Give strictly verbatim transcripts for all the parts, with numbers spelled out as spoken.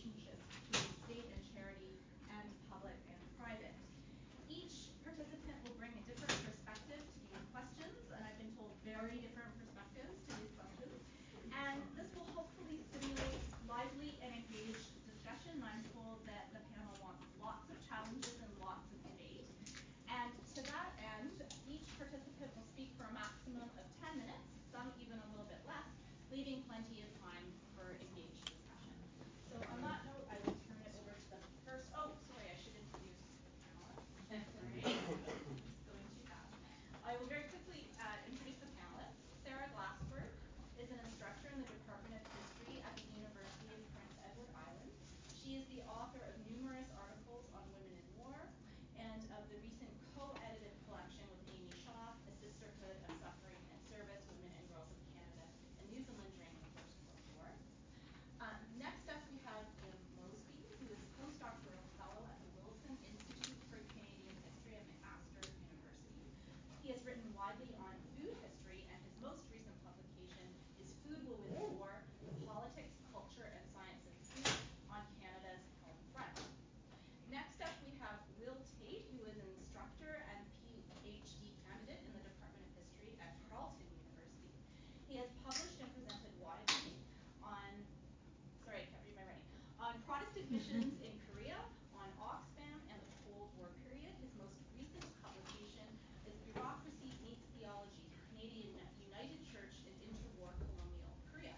relationships between state and charity and public and private. Each participant will bring a different perspective to these questions, and I've been told very different perspectives to these questions. And this will hopefully stimulate lively and engaged discussion. I'm told that the panel wants lots of challenges and lots of debate. And to that end, each participant will speak for a maximum of ten minutes, some even a little bit less, leaving plenty of time for engaged discussion. So on that note, I will turn it over to the first, oh, sorry, I should introduce the panelists. Sorry, just going too fast. I will very quickly uh, introduce the panelists. Sarah Glassberg is an instructor in the Department of History at the University of Prince Edward Island. She is the author of numerous articles on women in war and of the recent co-edited collection with Amy Shaw, A Sisterhood of Suffering and Service, Women and Girls of Canada and New Zealand during the First World War. Uh, next up, we have Jim Mosby, who is postdoctoral fellow at the Wilson Institute for Canadian History at McMaster University. He has written widely on food history, and his most recent publication is Food Will Win the War, The Politics, Culture, and Science of Food on Canada's Home Front. Next up, we have Will Tate, who is an instructor and PhD candidate in the Department of History at Carleton University. He has published and presented widely on, sorry, I can't read my writing, on Protestant missions in Korea, on Oxfam and the Cold War period. His most recent publication is Bureaucracy Meets Theology, the Canadian United Church in Interwar Colonial Korea.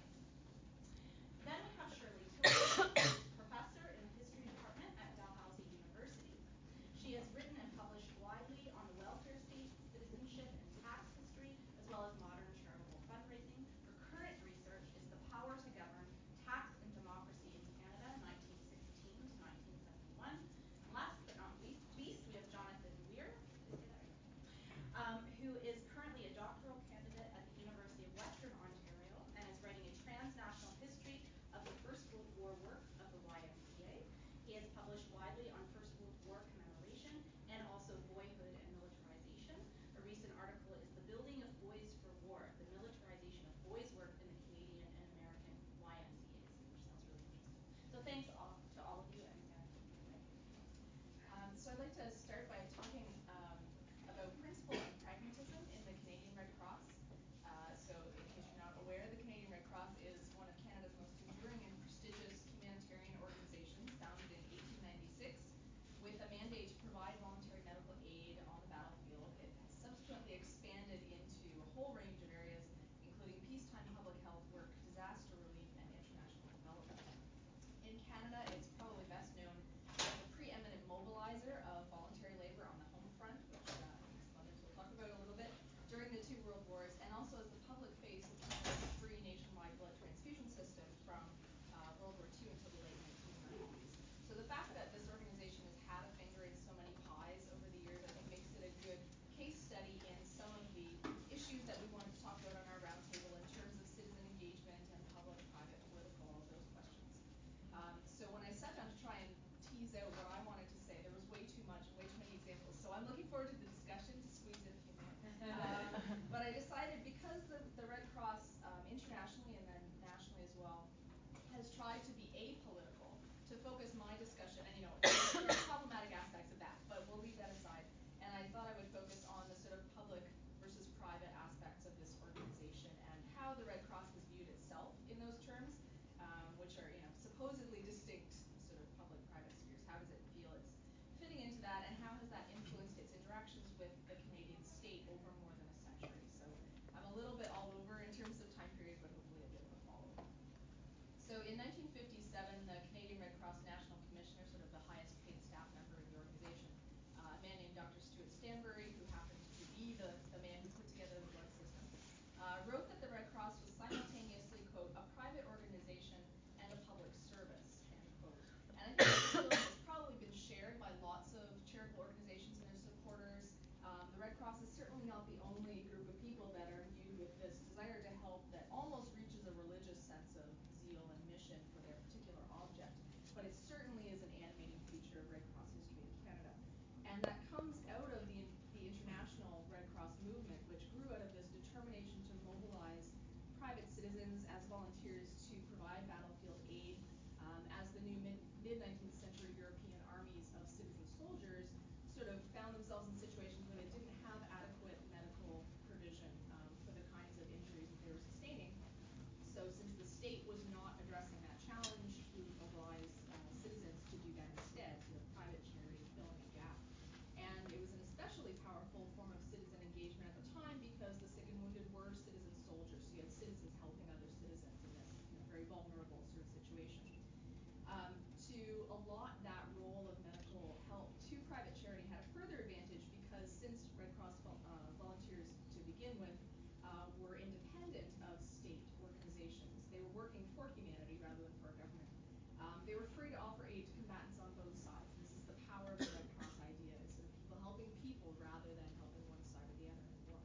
Then we have Shirley Tilghman, who is professor in the history department at Dalhousie University. She has written and published widely on the welfare state, citizenship, and tax history, as well as modern charitable fundraising. Her current research is The Power to Govern, Tax and Democracy in Canada, nineteen sixteen to nineteen seventy-one. And last but not least, least we have Jonathan Weir, did I say that right? Um, who is currently a doctoral candidate at the University of Western Ontario and is writing a transnational history of the First World War work of the Y M C A. He has published widely on First World War commemoration and also boyhood and militarization. A recent article is The Building of Boys for War, the militarization of boys' work in the Canadian and American Y M C As, which sounds really interesting. So thanks all, to all of you, and Sarah, take it away. Um, so I'd like to start by talking um, about principle and pragmatism in the Canadian Red Cross. Uh, so in case you're not aware, the Canadian Red Cross is one of Canada's most enduring and prestigious humanitarian organizations, founded in eighteen ninety-six with a mandate to provide voluntary medical aid on the battlefield. It has subsequently expanded into a whole range of areas, including peacetime public health work, disaster relief, and international development. In Canada, it's probably best known as the preeminent mobilizer of voluntary labor on the home front, which uh, I think some others will talk about a little bit, during the two world wars, and also as the public face of Canada's free nationwide blood transfusion system from uh, World War Two until the late nineteen nineties. So the fact that this organization has had a finger in so many pies over the years, I think makes it a good case study in some of the issues that we wanted to talk about on our roundtable in terms of citizen engagement and public, private, political, all of those questions. Um, so when I sat down to try and tease out what I wanted to say, there was way too much and way too many examples. So I'm looking forward to the discussion to squeeze in a few more. Um, but I decided, because the, the Red Cross um, internationally and then nationally as well has tried to be apolitical, to focus my discussion, and you know, there are problematic aspects of that, but we'll leave that aside. And I thought I would focus on the sort of public versus private aspects of this organization and how the Red Cross has viewed itself in those terms, um, which are, you know, supposedly distinct sort of public-private spheres. How does it feel it's fitting into that, and how has that influenced its interactions with the Canadian state over more than a century? So I'm a little bit all over in terms of time periods, but hopefully a bit of a follow-up. So in nineteen fifty-seven, the Canadian Red Cross National Commissioner, sort of the highest paid staff member in the organization, uh, a man named Doctor Stuart Stanbury, who happened to be the, the man who put together the blood system, uh, wrote that the Red Cross was simultaneously, quote, a private organization and a public service, end quote. And I think this feeling has probably been shared by lots of charitable organizations and their supporters. Um, the Red Cross is certainly not the only group of people that are imbued with this desire to help that almost reaches a religious sense of zeal and mission for their particular object. But it certainly is an animating feature of Red Cross history in Canada. And that comes out of the, the international Red Cross movement, which grew out of this determination to mobilize private citizens as volunteers to provide battlefield aid um, as the new mid-nineteenth century European armies of citizen soldiers sort of found themselves in situations where they didn't have adequate medical provision um, for the kinds of injuries that they were sustaining. So since the state was not addressing that challenge, we would mobilize uh, citizens to do that instead, sort of private charity filling a gap. And it was an especially powerful form of citizen engagement at the time because the sick and wounded were citizen soldiers. So you had citizens helping other citizens in this you know, very vulnerable sort of situation. Um, to allot that role of medical help to private charity had a further advantage because since Red Cross uh, volunteers to begin with uh, were independent of state organizations, they were working for humanity rather than for a government. Um, they were free to offer aid to combatants on both sides. This is the power of the Red Cross idea, is sort of people helping people rather than helping one side or the other in war.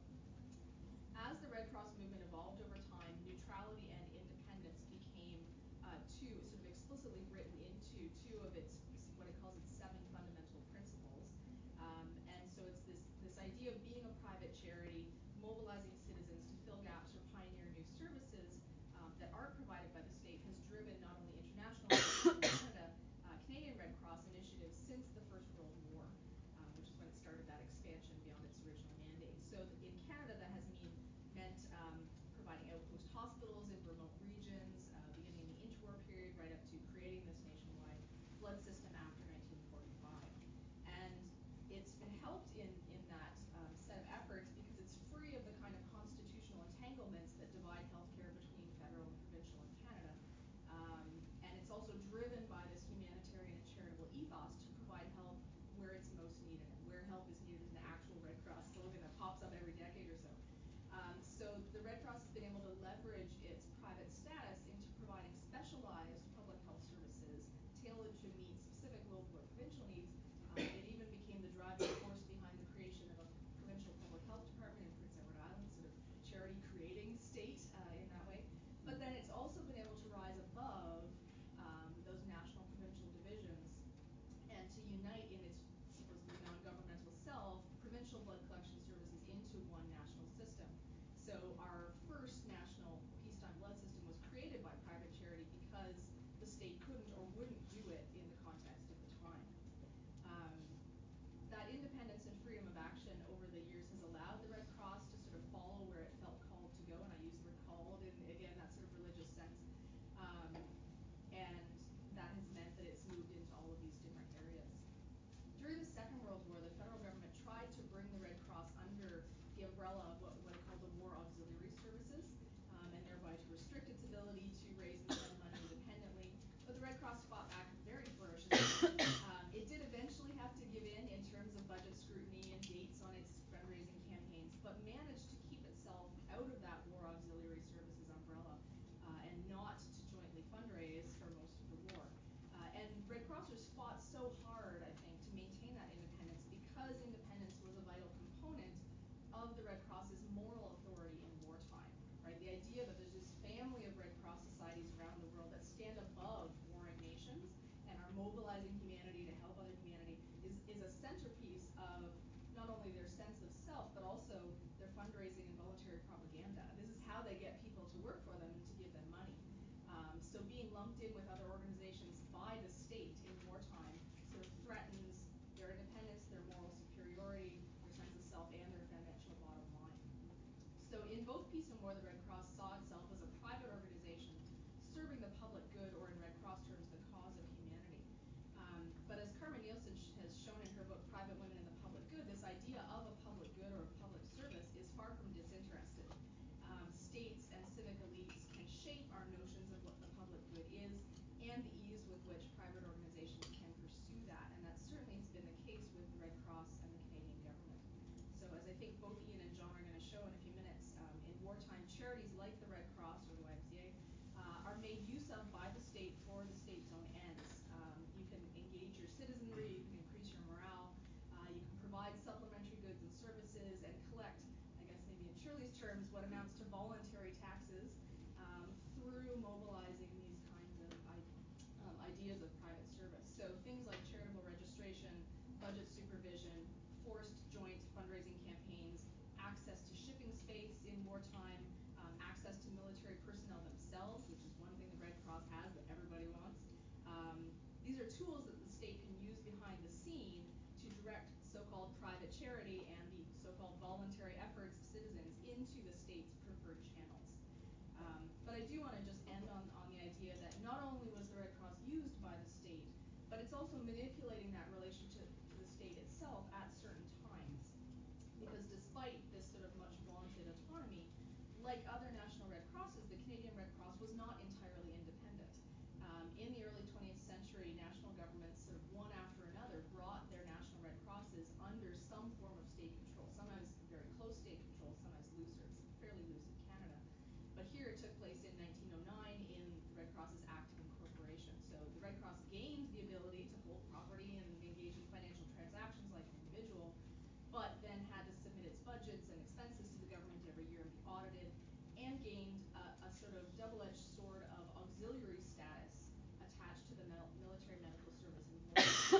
As the Red Cross movement evolved over time, neutrality and independence became uh, two, sort of explicitly written into two of its, what it calls its seven fundamental principles. Um, and so it's this, this idea of being a private charity, mobilizing citizens to fill gaps or pioneer new services um, that aren't provided by the state has driven not only international but Canada, uh, Canadian Red Cross initiatives since the First World War, um, which is when it started that expansion beyond its original mandate. So in Canada, that has mean, meant um, providing outpost hospitals in remote regions, uh, beginning in the interwar period, right up to creating this nationwide blood system after nineteen forty-five. And it's been helped in, in that um, set of efforts because it's free of the kind of constitutional entanglements that divide healthcare between federal and provincial in Canada. Um, and it's also driven by this humanitarian and charitable ethos to provide help where it's most needed. And where help is needed is an actual Red Cross slogan that pops up every decade or so. Um, so the Red Cross has been able to leverage its private status into providing specialized public health services tailored to meet specific local or provincial needs. Um, it even became the driving force behind the creation of a provincial public health department in Prince Edward Island, sort of charity creating state uh, in that way. But then it's also been able to rise above um, those national provincial divisions and to unite in its supposedly non-governmental self provincial blood collection services into one national system. So our first national peacetime blood system was created by private charity because the state couldn't or wouldn't do it in the context of the time. Um, that independence and freedom of action over the years has allowed the Red Cross to sort of follow where it felt called to go, and I use the word called in, again, that sort of religious sense. Um, and that has meant that it's moved into all of these different areas. During the Second World War, the federal government tried to bring the Red Cross under the umbrella of what, what it called the War Auxiliary Services, um, and thereby to restrict its ability to raise and spend money independently. But the Red Cross fought back very ferociously. Um, it did eventually have to give in in terms of budget scrutiny and dates on its fundraising campaigns, but managed to keep itself out of that War Auxiliary Services umbrella uh, and not to jointly fundraise for most of the war. Uh, and Red Crossers fought so hard, I think, to maintain that independence because independence was a vital component of the Red Cross's moral authority in wartime, right? The idea that there's this family of Red Cross societies around the world that stand above warring nations and are mobilizing humanity to help other humanity is, is a centerpiece of not only their sense of self, but also their fundraising and voluntary propaganda. This is how they get people to work for them and to give them money. Um, so being lumped in with other organizations by the state in wartime sort of threatens their independence, their moral superiority, their sense of self, and their financial bottom line. So in both peace and war, the Red Cross saw itself as a private organization serving the public good, or in Red Cross terms, the cause of humanity. Um, but as Carmen Nielsen has shown in her book, Private Women in the Public Good, this idea of a public good or a public service is far from disinterested. Um, states and civic elites can shape our notions of what the public good is and the ease with which private organizations can pursue that. And that certainly has been the case with the Red Cross and the Canadian government. So as I think both Ian and John are going to show in a few minutes, um, in wartime, charities like the Red Cross or the Y M C A uh, are made use of by the state for the state's own ends. Um, you can engage your citizenry, you can increase your morale, uh, you can provide supplementary goods and services, and collect, I guess maybe in Shirley's terms, what amounts to voluntary taxes um, through mobilizing these kinds of um, ideas of private service. So things like charitable registration, budget supervision, forced joint fundraising campaigns, access to shipping space in wartime, um, access to military personnel themselves, which is one thing the Red Cross has that everybody wants. Um, these are tools charity and the so-called voluntary efforts of citizens into the state's preferred channels. Um, but I do want to just end on, on the idea that not only was the Red Cross used by the state, but it's also manipulating that relationship to the state itself at certain times. Because despite this sort of much vaunted autonomy, like other national Red Crosses, the Canadian Red Cross was not entirely independent. Um, in the early twentieth century, national governments sort of one after another brought their national Red Crosses under some form of state control, sometimes very close state control, sometimes looser. It's fairly loose in Canada. But here it took place in nineteen oh nine in the Red Cross's Act of Incorporation. So the Red Cross gained the ability to hold property and engage in financial transactions like an individual, but then had to submit its budgets and expenses to the government every year and be audited, and gained a, a sort of double-edged sword of auxiliary status attached to the mil- military medical service in war.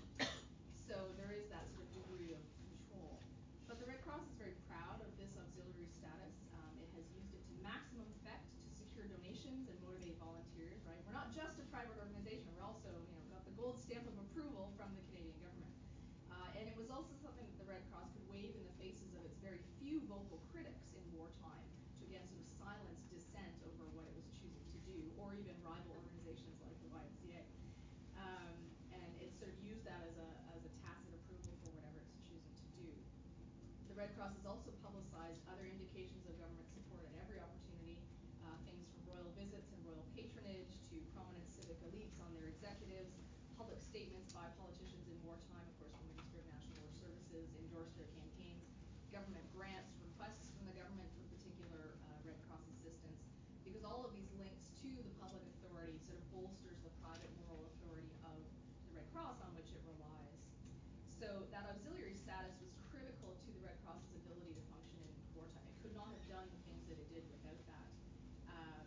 So there is that sort of degree of control. But the Red Cross is very proud of this auxiliary status. Um, it has used it to maximum effect to secure donations and motivate volunteers, right? We're not just a private organization, we're also, you know, got the gold stamp of approval from the Canadian government. Uh, and it was also something that the Red Cross could wave in the faces of its very few vocal critics in wartime to again sort of silence dissent over what it was choosing to do, or even rival organizations like the Y M C A. Um, and it sort of used that as a, as a tacit approval for whatever it's choosing to do. The Red Cross has also publicized other indications of government support at every opportunity, uh, things from royal visits and royal patronage to prominent civic elites on their executives, public statements by politicians in wartime, of course, the Minister of National War Services endorsed their campaigns, government grants, requests from the government for particular uh, Red Cross assistance, because all of these links to the public authority sort of bolsters the private moral authority of the Red Cross on which it relies. So that auxiliary status was critical to the Red Cross's ability to function in wartime. It could not have done the things that it did without that. Um,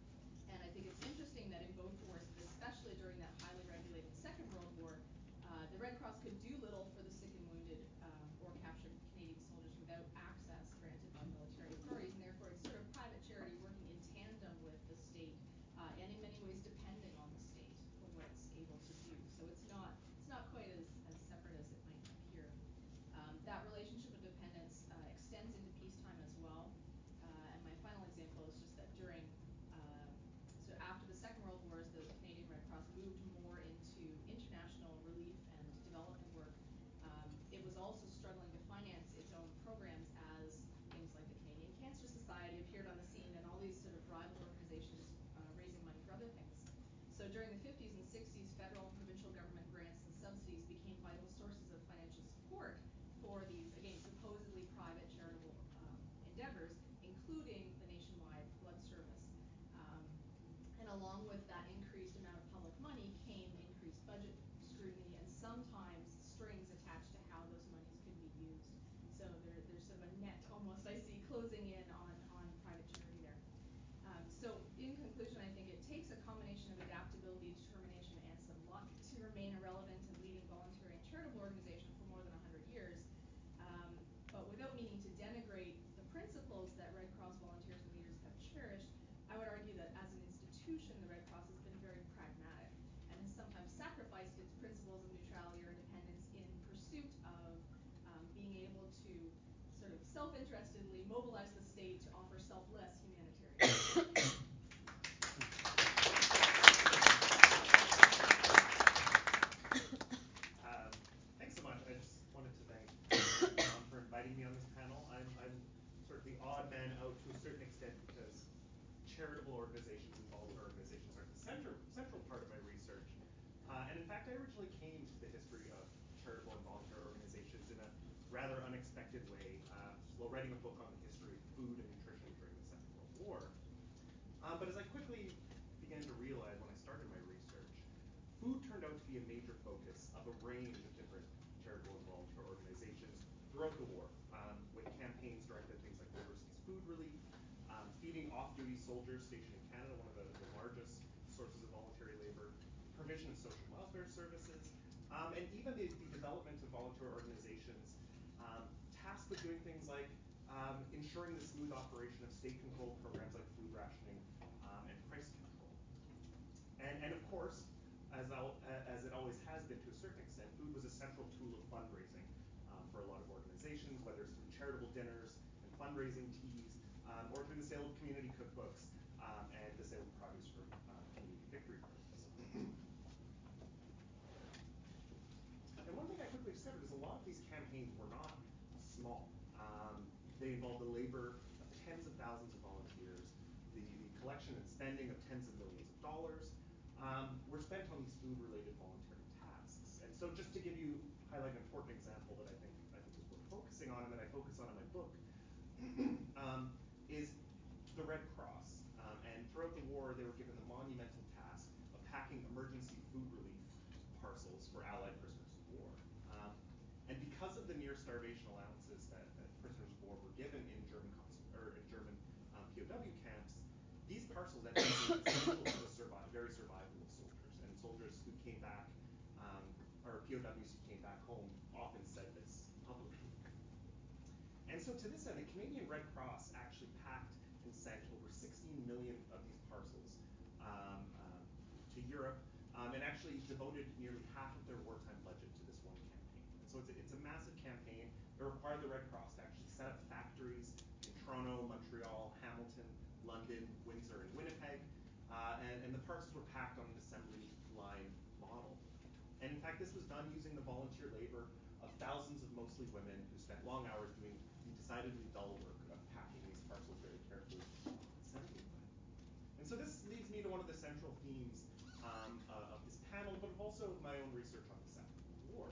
and I think it's interesting that in both wars, especially during that highly regulated Second World War, uh, the Red Cross could do little for the sick and wounded um, or captured Canadian soldiers without access granted by military authorities, and therefore it's sort of private charity working in tandem with the state, uh, and in many ways depending on the state for what it's able to do. So it's not it's not quite as, as separate as it might appear. Um, that relationship of dependence uh, extends into peacetime as well. Uh, and my final example is just that during uh, So after the Second World Wars, the Canadian Red Cross moved more into international relief and development work. Um, it was also struggling to finance its own programs as things like the Canadian Cancer Society appeared on the scene, and all these sort of rival organizations uh, raising money for other things. So during the fifties and sixties, federal and provincial government grants and subsidies became vital sources of financial support for these, again, supposedly private charitable um, endeavors, including the nationwide blood service. Um, And along with that increased amount of public money came increased budget scrutiny and sometimes strings attached to how those monies could be used. So there, there's sort of a net almost I see closing in on, on private charity there. Um, so in conclusion, I think it takes a combination of adaptability, determination, and some luck to remain a relevant and leading voluntary and charitable organization for more than one hundred years. Um, but without meaning to denigrate the principles that Red Cross volunteers and leaders have cherished, I would argue that as an institution, the Red Cross has been very pragmatic and has sometimes sacrificed its principles of neutrality or independence in pursuit of um, being able to sort of self-interestedly mobilize the state to offer selfless humanitarian. Um, thanks so much. I just wanted to thank John for inviting me on this panel. I'm, I'm sort of the odd man out to a certain extent because charitable organizations and voluntary organizations are the center, central part of my research. Uh, and in fact, I originally came to the history of charitable and voluntary organizations in a rather unexpected way uh, while writing a book on the history of food and nutrition during the Second World War. Um, but as I quickly began to realize when I started my research, food turned out to be a major focus of a range of different charitable and volunteer organizations throughout the war, um, with campaigns directed at things like overseas food relief, um, feeding off-duty soldiers stationed in Canada, one of the, the largest sources of voluntary labor, provision of social welfare services, um, and even the, the development of volunteer organizations um, tasked with doing things like um, ensuring the smooth operation of state-controlled programs like food rationing um, and price control. And, and of course, as, I'll, as it always has been to a certain extent, food was a central tool of fundraising um, for a lot of organizations, whether it's through charitable dinners and fundraising teas, um, or through the sale of community cookbooks um, and the sale of produce for uh, community victory parties. And one thing I quickly discovered is a lot of these campaigns were not small. Um, they involved the labor of tens of thousands of volunteers, the, the collection and spending of tens of millions of dollars um, were spent on these food-related voluntary tasks. And so just to give you, highlight an important example that I think I think is worth focusing on and that I focus on in my book, um, is the Red Cross. Um, and throughout the war, they were given the monumental task of packing emergency food relief parcels for Allied prisoners of war. Um, and because of the near starvation allowances that, that prisoners of war were given in German or in German um, P O W camps, these parcels ended up being essential to the survive, very survival of soldiers. And soldiers who came back, um, or P O Ws who came back home, often said this publicly. And so to this end, the Canadian Red Cross actually packed and sent over sixteen million of these parcels um, um, to Europe, um, and actually devoted nearly half of their wartime budget to this one campaign. And so it's a, it's a massive campaign. It required the Red Cross to actually set up factories in Toronto, Montreal, Hamilton, London, Windsor, and Winnipeg, uh, and, and the parcels were packed on an assembly line model. And in fact, this was done using the volunteer labor of thousands of mostly women who spent long hours doing the decidedly dull work of packing these parcels very carefully and assembling them. And so this leads me to one of the central themes um, uh, of this panel, but also of my own research on the Second World War.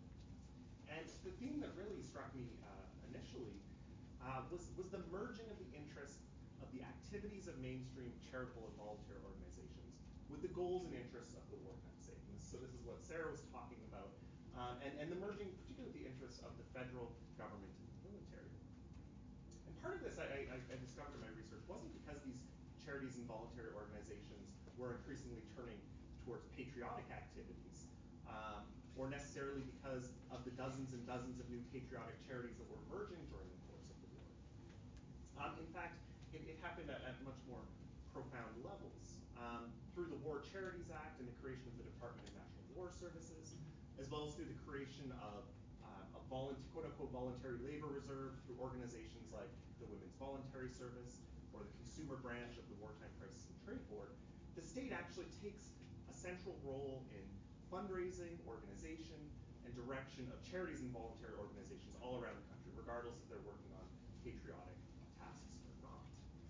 And the theme that really struck me uh, initially uh, was, was the merging of the interests of the activities of mainstream charitable and volunteer organizations with the goals and interests of the wartime state. And so this is what Sarah was talking about, um, and, and the merging, particularly the interests of the federal government and the military. And part of this, I, I, I discovered in my research, wasn't because these charities and voluntary organizations were increasingly turning towards patriotic activities, um, or necessarily because of the dozens and dozens of new patriotic charities that were emerging during the course of the war. Um, in fact, it, it happened at, at much more profound levels. Um, through the War Charities Act and the creation of the Department of National War Services, as well as through the creation of um, a volunteer, quote-unquote voluntary labor reserve through organizations like the Women's Voluntary Service or the consumer branch of the Wartime Crisis and Trade Board, the state actually takes a central role in fundraising, organization, and direction of charities and voluntary organizations all around the country, regardless if they're working on patriotic tasks or not.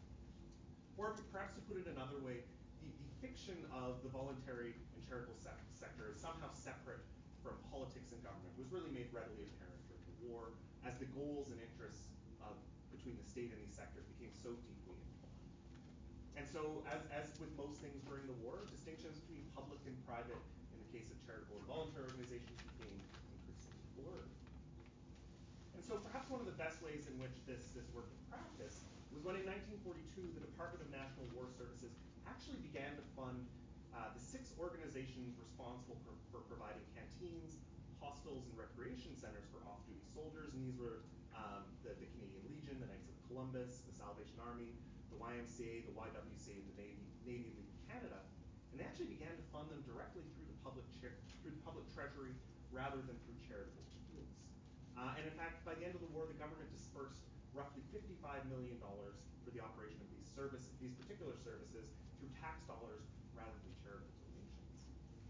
Or perhaps to put it another way, the, the fiction of the voluntary and charitable se- sector is somehow separate from politics and government was really made readily apparent during the war as the goals and interests of, between the state and these sectors became so deeply entwined. And so, as, as with most things during the war, distinctions between public and private in the case of charitable and voluntary organizations became increasingly blurred. And so perhaps one of the best ways in which this, this worked in practice was when in nineteen forty-two, the Department of National War Services actually began to fund uh, the six organizations responsible for, for providing canteens, hostels, and recreation centers for off-duty soldiers. And these were um, the, the Canadian Legion, the Knights of Columbus, the Salvation Army, the Y M C A, the Y W C A, and the Navy, Navy League of Canada. And they actually began to fund them directly through the public through the public treasury rather than through charitable appeals. Uh, and in fact, by the end of the war, the government dispersed roughly fifty-five million dollars for the operation of these service, these particular services through tax dollars rather than charitable donations.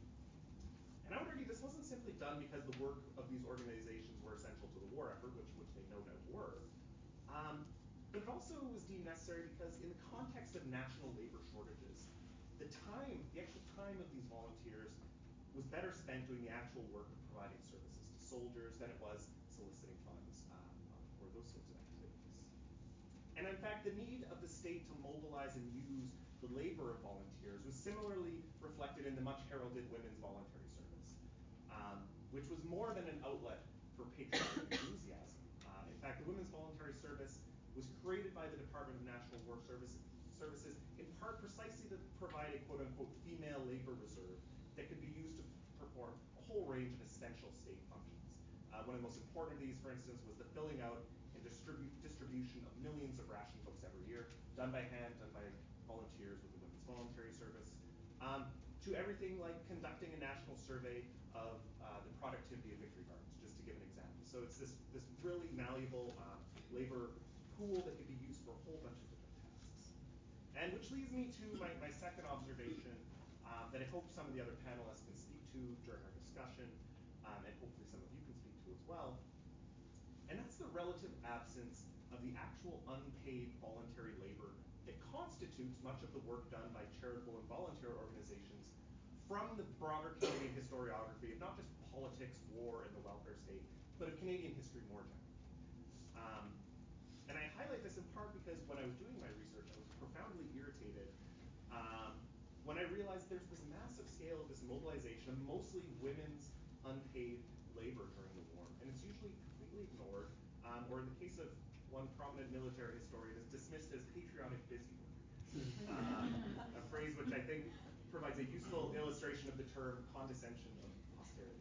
And I would argue this wasn't simply done because the work of these organizations were essential to the war effort, which, which they no doubt were, um, but it also was deemed necessary because in the context of national labor shortages, the time, the actual time of these volunteers was better spent doing the actual work of providing services to soldiers than it was soliciting funds um, for those sorts of activities. And in fact, the need of the state to mobilize and use the labor of volunteers was similarly reflected in the much heralded Women's Voluntary Service, um, which was more than an outlet for patriotic enthusiasm. Uh, in fact, the Women's Voluntary Service was created by the Department of National War Services, services in part precisely to provide a quote-unquote female labor reserve that could be used to perform a whole range of essential state functions. Uh, one of the most important of these, for instance, was the filling out and distribu- distribution of millions of ration books every year, done by hand, done by volunteers with the Women's Voluntary Service. Um, to everything like conducting a national survey of uh, the productivity of Victory Gardens, just to give an example. So it's this, this really malleable um, labor pool that could be used for a whole bunch of different tasks. And which leads me to my, my second observation um, that I hope some of the other panelists can speak to during our discussion, um, and hopefully some of you can speak to as well. And that's the relative absence of the actual unpaid voluntary labor that constitutes much of the work done by charitable and voluntary organizations from the broader Canadian historiography of not just politics, war, and the welfare state, but of Canadian history more generally. Um, and I highlight this in part because when I was doing my research, I was profoundly irritated um, when I realized there's this massive scale of this mobilization of mostly women's unpaid labor during the war, and it's usually completely ignored, um, or in the case of one prominent military historian, is dismissed as patriotic busy work. Um, a phrase which I think provides a useful illustration of the term condescension of posterity.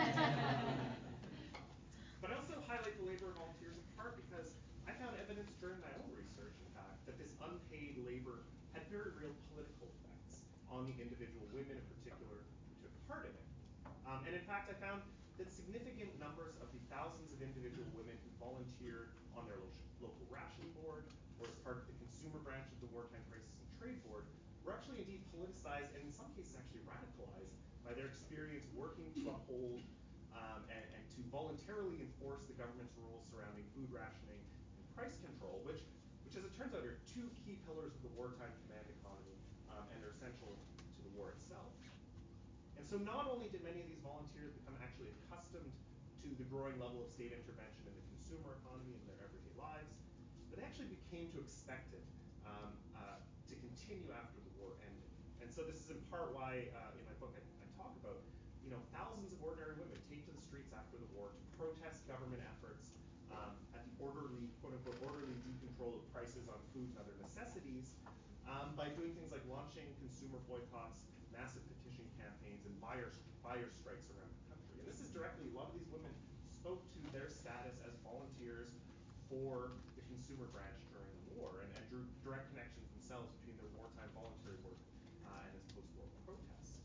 But I also highlight the labor of volunteers in part because I found evidence during my own research, in fact, that this unpaid labor had very real political effects on the individual women in particular who took part in it. Um, and in fact, I found that significant numbers of the thousands of individual women who volunteered on their lo- local ration board or as part of the consumer branch of the Wartime Crisis and Trade Board were actually indeed politicized and in some cases actually radicalized by their experience working to uphold um, and, and to voluntarily enforce the government's rules surrounding food rationing and price control, which, which as it turns out, are two key pillars of the wartime command economy, um, and they're essential to the war itself. And so not only did many of these volunteers become actually accustomed to the growing level of state intervention in the consumer economy in their everyday lives, but they actually became to expect it um, uh, to continue after the war ended. And so this is in part why uh, in my book I, I talk about, you know, thousands of ordinary women take to the streets after the war to protest government efforts um, at the orderly, quote unquote, orderly decontrol of prices on food and other necessities um, by doing things like launching consumer boycotts, massive petition campaigns, and buyer, buyer strikes around the country. And this is directly, a lot of these women spoke to their status as volunteers for the consumer branch during the war and, and drew direct connections themselves between their wartime voluntary work uh, and this post-war protest.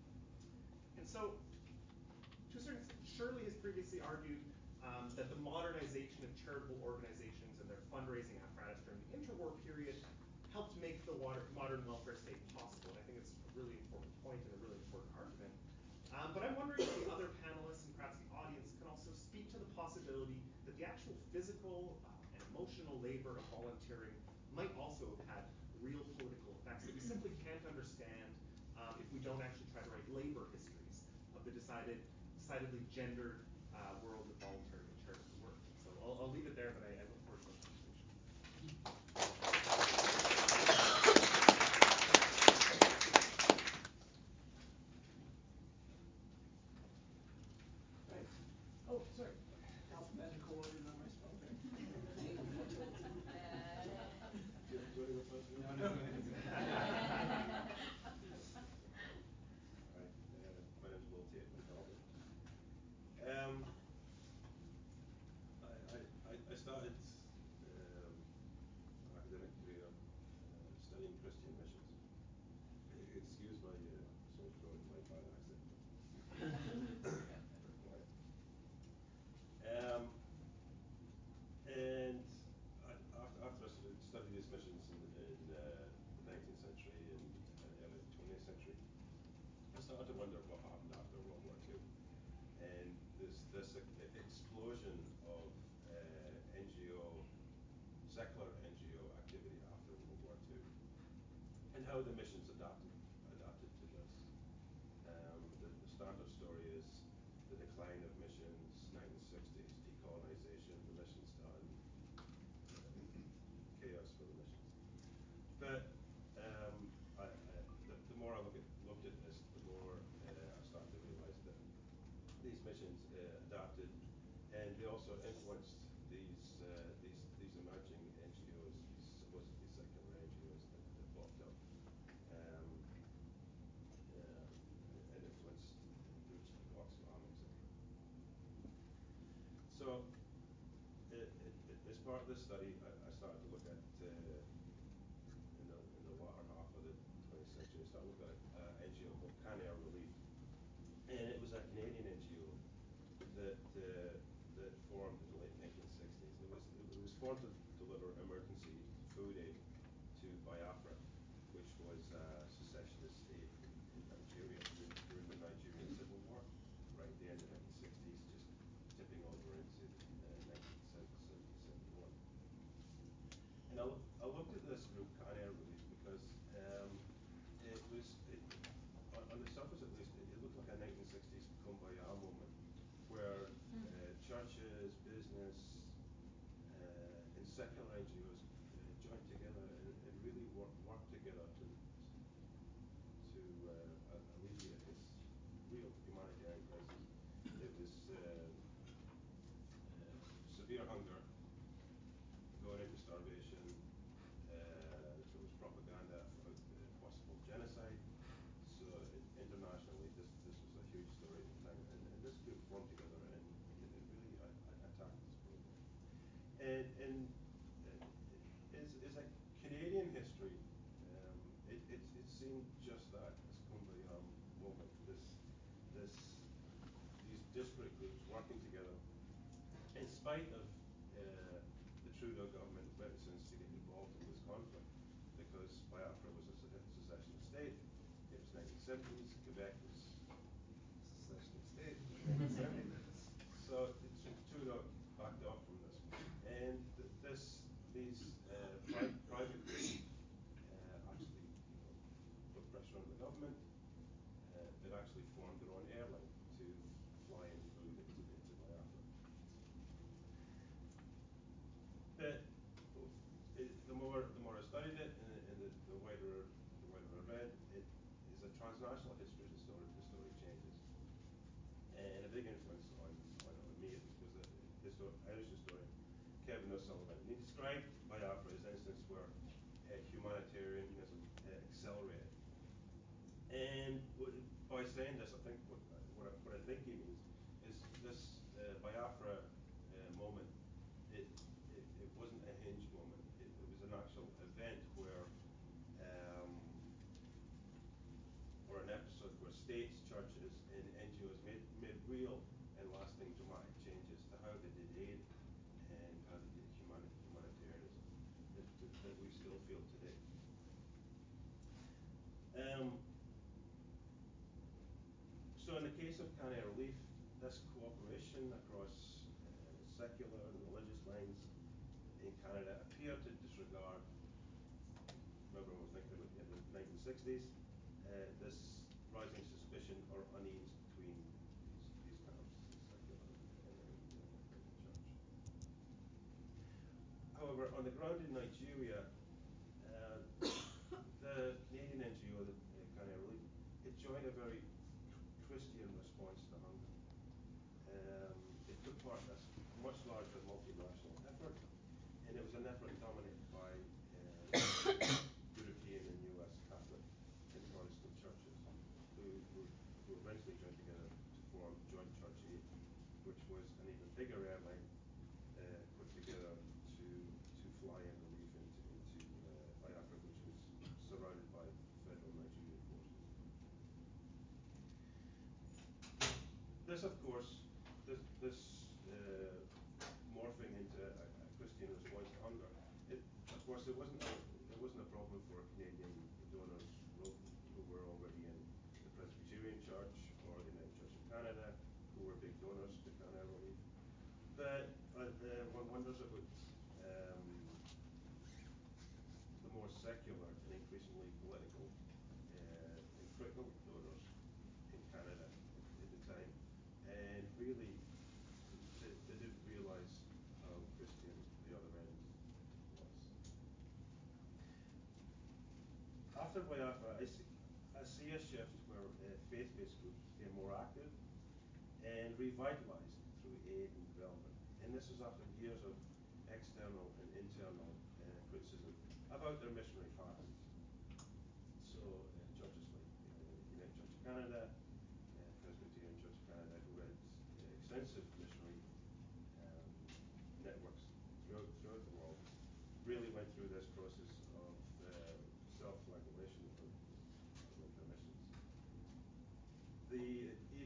And so, to a certain extent, Shirley has previously argued um, that the modernization of charitable organizations and their fundraising apparatus during the interwar period helped make the water, modern welfare state possible. And I think it's a really important point and a really important argument. Um, but I'm wondering if the other panelists and perhaps the audience can also speak to the possibility that the actual physical uh, and emotional labor of volunteering might also have had real political effects that we simply can't understand um, if we don't actually try to write labor histories of the decided, decidedly gendered uh, world of voluntary and charitable work. So I'll, I'll leave it there, but I, I look forward to the conversation. Right. Oh, sorry. Alphabetical order on my spell there. Do you, do you want to go first? No, no, go ahead. Hi, uh, my name's Will Tate McAlvin. Um, I, I, I started um, my academic career uh, studying Christian missions. Excuse my uh, sore throat and my bad accent, but bear quiet. Um, and I, after, after I sort of studied these missions in, in uh, the nineteenth century and uh, early twentieth century, I started to wonder what happened after World War Two. And this this uh, explosion of uh, N G O, secular N G O activity after World War Two, and how the missions adapted adapted to this. Um, the, the standard story is the decline of missions, nineteen sixties, decolonization, the missions done, chaos for the missions. But um, I, I, the, the more I look at, looked at this, the more uh, I started to realize that these missions uh, adapted, and they also influenced these uh, these these emerging N G Os, these supposedly secular N G Os that, that popped up, um, uh, and influenced groups like Oxfam, et cetera. So, it, it, it, as part of this study, I, I started to look at uh, in the in the latter half of the twentieth century, century, I started looking at an N G O called Canair Relief. And it was a Canadian N G O that uh, that formed in the late nineteen sixties. It was it was formed to deliver emergency food aid to Biafra, which was a secessionist state in, in Nigeria during, during the Nigerian Civil War, right at the end of the nineteen sixties, just tipping over into uh, nineteen seventy-one. And I, look, I looked at this group, Canair Relief, because um, it was, it, on, on the surface at least, it, it looked like a nineteen sixties Kumbaya moment, where uh, churches, business, uh, and secular N G Os uh, joined together and, and really work, work together to to uh, alleviate this real humanitarian crisis. It was um, uh, severe hunger, going into starvation. Uh, there was propaganda about uh, possible genocide. So it, internationally, this this was a huge story at the time, and, and this group formed together and, and really uh, attacked this problem. And and uh, is is a Canadian history. Um, it it it seemed just that, this Kumbaya moment, this this these disparate groups working together in spite of uh, the Trudeau government reticence to get involved in this conflict, because Biafra was a secessionist state. It was nineteen seventies. Quebec was a secessionist state. nineteen seventies. So Trudeau backed off from this, and th- this these uh, pri- private groups uh, actually, you know, put pressure on the government. Uh, that actually formed their own airline to fly in food into, into Biafra. But it, the more the more I studied it, and, and the, the wider the wider I read, it is a transnational history of the story. The story changes, and a big influence on on, on me was the histor- Irish historian Kevin O'Sullivan. And he described Biafra as an instance where uh, humanitarianism uh, accelerated. And w- by saying this, I think what what I, what I think he means is this uh, Biafra uh, moment. It, it it wasn't a hinge moment. It, it was an actual event where, um, or an episode where states, churches, and N G Os made made real and lasting dramatic changes to how they did aid and how they did humani- humanitarianism that, that, that we still feel today. Um, So in the case of Canair Relief, this cooperation across uh, secular and religious lines in Canada appeared to disregard, remember I was thinking about in the nineteen sixties, uh, this rising suspicion or unease between these, these camps, the secular and, and, uh, and the church. However, on the ground in Nigeria, uh, the Canadian N G O, the uh, Canair Relief, it joined a very Christian response to hunger. Um, it took part in a much larger multinational effort, and it was an effort dominated by uh, European and U S Catholic and Protestant churches, who, who, who eventually joined together to form Joint Church Aid, which was an even bigger airline uh, put together to to fly in relief into into uh, Biafra, which was surrounded by federal Nigerian forces. This, of course, this, this uh, morphing into a, a Christian response to hunger. It, of course, it wasn't a, it wasn't a problem for Canadian donors who, who were already in the Presbyterian Church or the United Church of Canada, who were big donors to Canair Relief. But uh, uh, one wonders about um, the more secular and increasingly political uh, and critical donors in Canada at, at the time. And really, they, they didn't realize how Christian the other end was. After Biafra, I see, I see a shift where uh, faith-based groups became more active and revitalized through aid and development. And this was after years of external and internal uh, criticism about their missionary fasts. So uh, churches like uh, United Church of Canada, uh, Presbyterian Church of Canada, who had uh, extensive missionary um, networks throughout, throughout the world, really went through this process of uh, self-flagellation about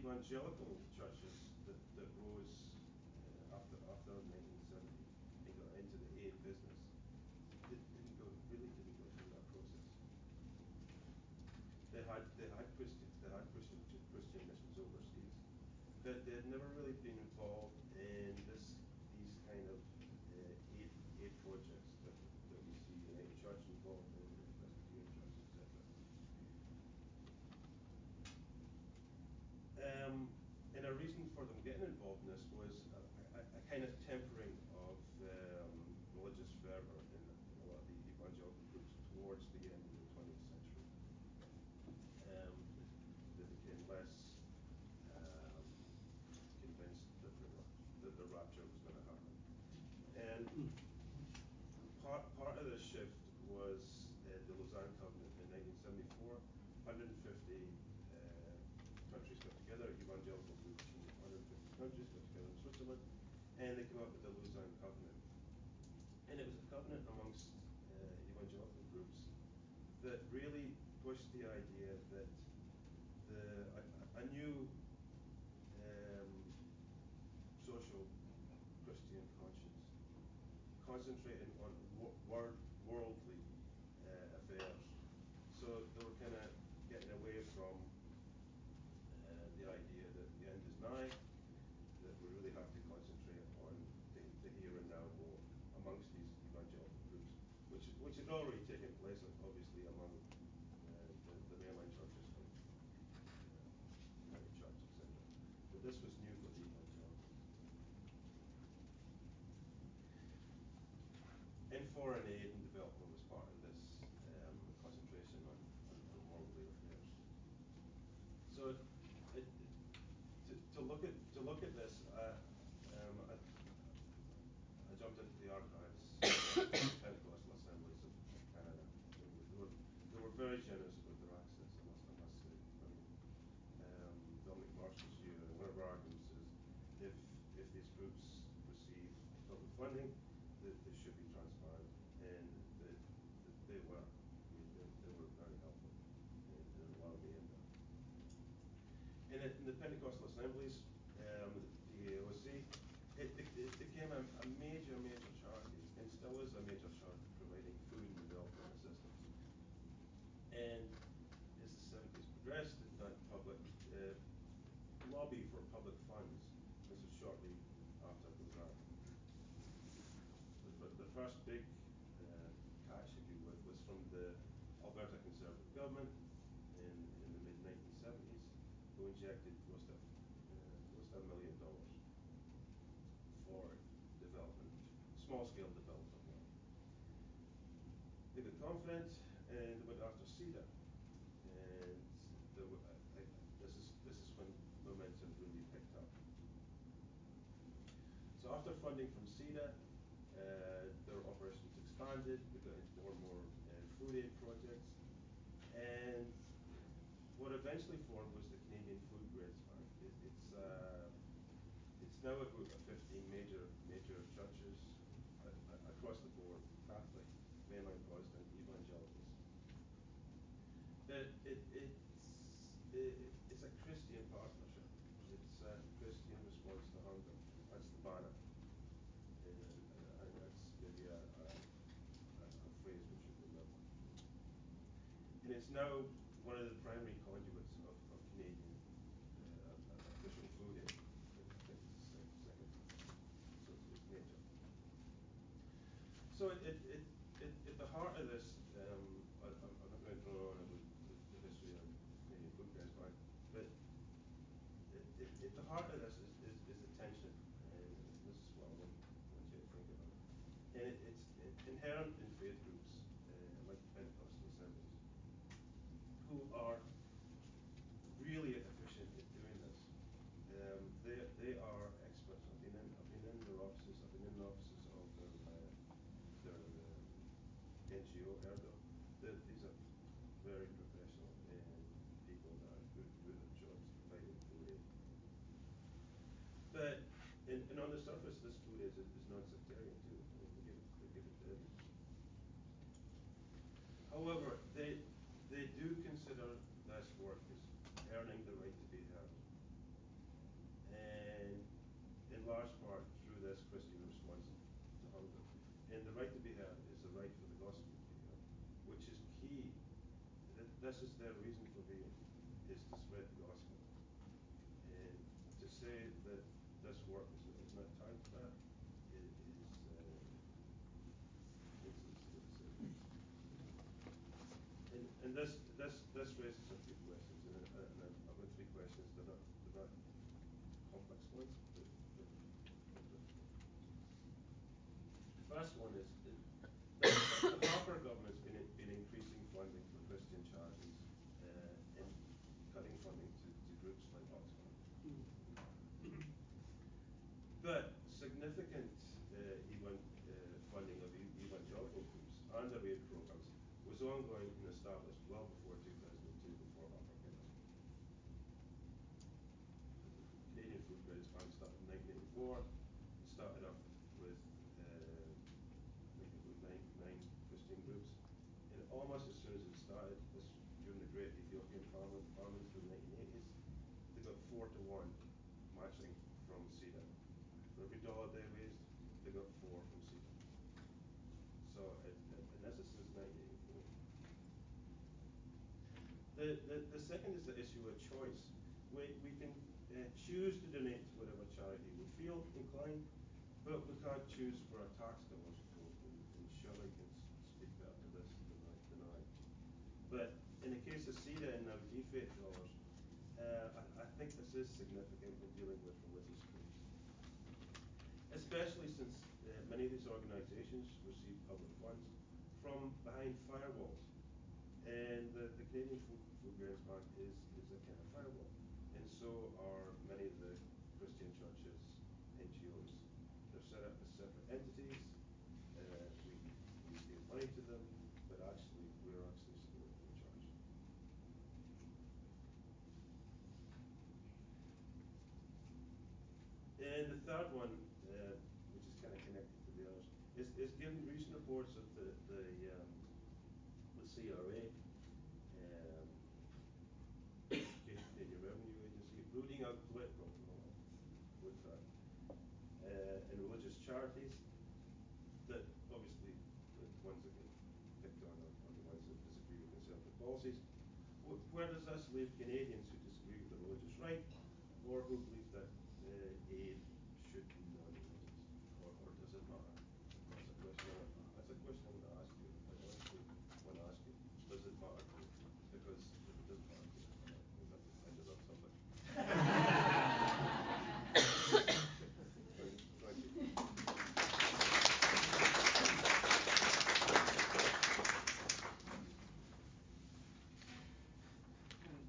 evangelical churches that, that rose uh, after after nineteen seventy and got into the aid business did, didn't go really didn't go through that process. They had they had Christian they had Christian Christian missions overseas, but they had never really been involved in this these kind of uh, aid aid projects that that we see United Church involved in, and Presbyterian Church, et cetera. Um, and a reason for them getting involved in this was a, a, a kind of tempering of um, religious fervor in, in a lot of the evangelical groups towards the end of the twentieth century. Um, they became less um, convinced that the, that the rapture was going to happen. And part, part of this shift was uh, the Lausanne Covenant in nineteen seventy-four. one hundred fifty uh, countries got together, evangelical groups from one hundred fifty countries got together in Switzerland, and they came up with the Lausanne Covenant. And it was a covenant amongst uh, evangelical groups that really pushed the idea that the a, a new um, social Christian conscience, concentrating on wor- wor- worldly uh, affairs. So they were kind of getting away from uh, the idea that the end is nigh, that we really have to concentrate on the, the here and now more amongst these evangelical groups, which which had already taken place, obviously, among uh, the, the mainline churches like uh, United Church, et cetera. But this was new for the evangelicals. And foreign aid and development was part of this um, concentration on, on, on worldly affairs. So it, it, to, to look at to look at this, uh, um, I, I jumped into the archives of the Pentecostal Assemblies of, of Canada. They were, they were they were very generous with their access, I must I must say. I mean, um, Dominic Marsh was here, and one of our arguments is if if these groups receive public funding, that they should be transparent, and that, that they were. I mean, they, they were very helpful in, in allowing me in there. And it, in the Pentecostal Assemblies, um, the P A O C, it, it, it became a, a major, major charity, and still is a major charity providing food and development assistance. And as the seventies progressed, it went public uh, lobby for public funds. This was shortly after Lausanne. The, the first big uh, catch, if you would, was from the Alberta Conservative government in, in the mid nineteen seventies, who injected close to uh, close to a million dollars for development, small scale development work. They got confident and they went after CEDA, and there were, I, I, this is this is when momentum really picked up. So after funding from CEDA, uh, their operations expanded. They got into more and more uh, food aid projects, and what eventually formed was the Canadian Food Grains Bank. It, it's uh, it's now a group of fifteen major major churches uh, across the board: Catholic, mainline Protestant, evangelicals. But it, it's it, it's a Christian partnership. It's a Christian response to hunger. That's the banner. And uh, I think that's maybe a, a, a phrase we should remember. And it's now one of the primary conduits of, of Canadian uh, official food aid. I think, I think it's the second, second. So it's, it's major. So it, it, it, it, at the heart of this, um, I, I'm not going to draw on about the, the history of Canadian Food Grains Bank, but it, it, at the heart of this is, is, is the tension, and this is what I want, want you to think about. And it, it's it, inherent in faith groups uh, like the Pentecostal Assemblies, who are really efficient at doing this. Um, they they are experts. I've been in I've been in their offices. I've been in the offices of their uh, their um, N G O Erdo. They're, these are very professional and people that are good good at jobs providing food aid. But and, and on the surface, this food aid is, is non-sectarian too. I mean, they give it they give it to everyone. However, they they do consider this work as earning the right to be heard. And the right to be heard is the right for the gospel to be heard, which is key. Th- This is their reason for being, is to spread the gospel. And to say that this work is, is not tied to that is, is uh, it's, it's, it's, uh, and, and this, this, this raises a few questions, and, uh, and I've I've got three questions. They're not, they're not complex ones, but, but, but the first one is, is the, the Harper government's been, been increasing funding for Christian charities uh, and cutting funding to, to groups like Oxfam. But significant uh, evan, uh, funding of e- evangelical groups and their aid programs was ongoing and established well before two thousand two, before Harper came in. The Canadian Food Grains Bank started in nineteen eighty-four. It started off with, uh, I think it was nine, nine Christian groups. And almost as soon as it started, this during the Great Ethiopian famine, famine through the nineteen eighties, they got four to one matching from SIDA. For every dollar they raised, they got four from SIDA. So, it, it, and this is since nineteen eighty-four. The, the, the second is the issue of choice. We, we can uh, choose to donate to whatever charity we feel inclined, but we can't choose for our tax dollars to go, and, and Shirley can speak better to this than I. Than I. But in the case of SIDA and now G F A I T dollars, uh, I, I think this is significant when dealing with religious groups, especially since uh, many of these organisations receive public funds from behind firewalls. And the, the Canadian Food, Food Grains Bank is, is a kind of firewall. And so are many of the Christian churches, N G Os. They're set up as separate entities. Uh, we, we give money to them, but actually we're actually supporting the church. And the third one, uh, which is kind of connected to the others, is, is given recent reports of the, the, um, the C R A, um, Canadian Revenue Agency, rooting out political, well, with that, uh, and religious charities, that obviously the ones that get picked on are, are the ones that disagree with Conservative policies. Wh- where does this leave Canadians who disagree with the religious right, or who believe that uh, aid should be non-religious, or, or does it matter? That's a question. I, that's a question I want to ask you. I honestly want to ask you: does it matter to you? Because if it doesn't matter to you, I, I have to find another subject. Thank you. Right.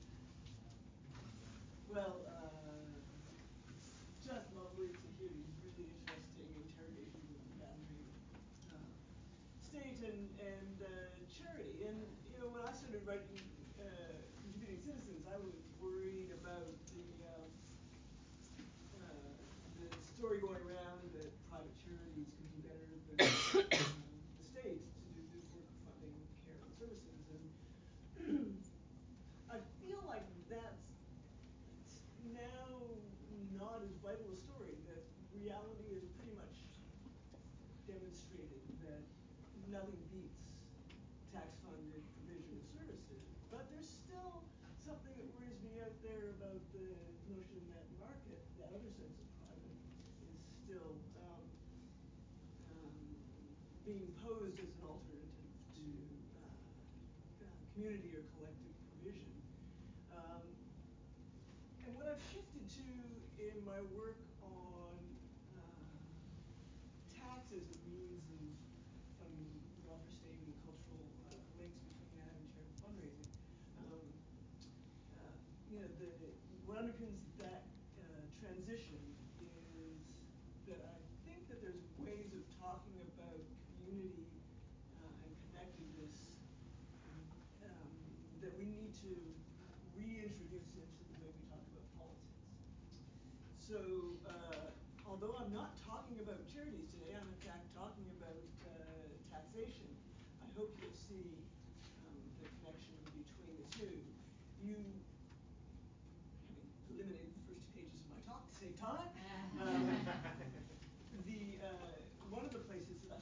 Well, uh, it's just lovely to hear these really interesting interrogations of the boundary of uh, state and and uh, charity. And you know, when I started writing uh, Contributing Citizens, I was worried about the um, uh, the story going around that private charities could do better than um, the state to do the work of funding care and services. And I feel like that's now not as vital a story, that reality is pretty much demonstrated that nothing beats tax-funded provision of services. But there's still something that worries me out there about the notion that market, that other sense of private, is still um, um, being posed as an alternative to uh, uh, community or collective provision. Um, and what I've shifted to in my work on uh, tax as a means of funding welfare-sustaining cultural uh, links between that and charitable fundraising, um, uh, you know, the what underpins that uh, transition is that I think that there's ways of talking about community uh, and connectedness um, that we need to reintroduce into the way we talk about politics. So, uh, although I'm not talking about charities today, I'm in fact talking about uh, taxation. I hope you'll see um, the connection between the two. You, having eliminated the first two pages of my talk to save time, um, the uh, one of the places that I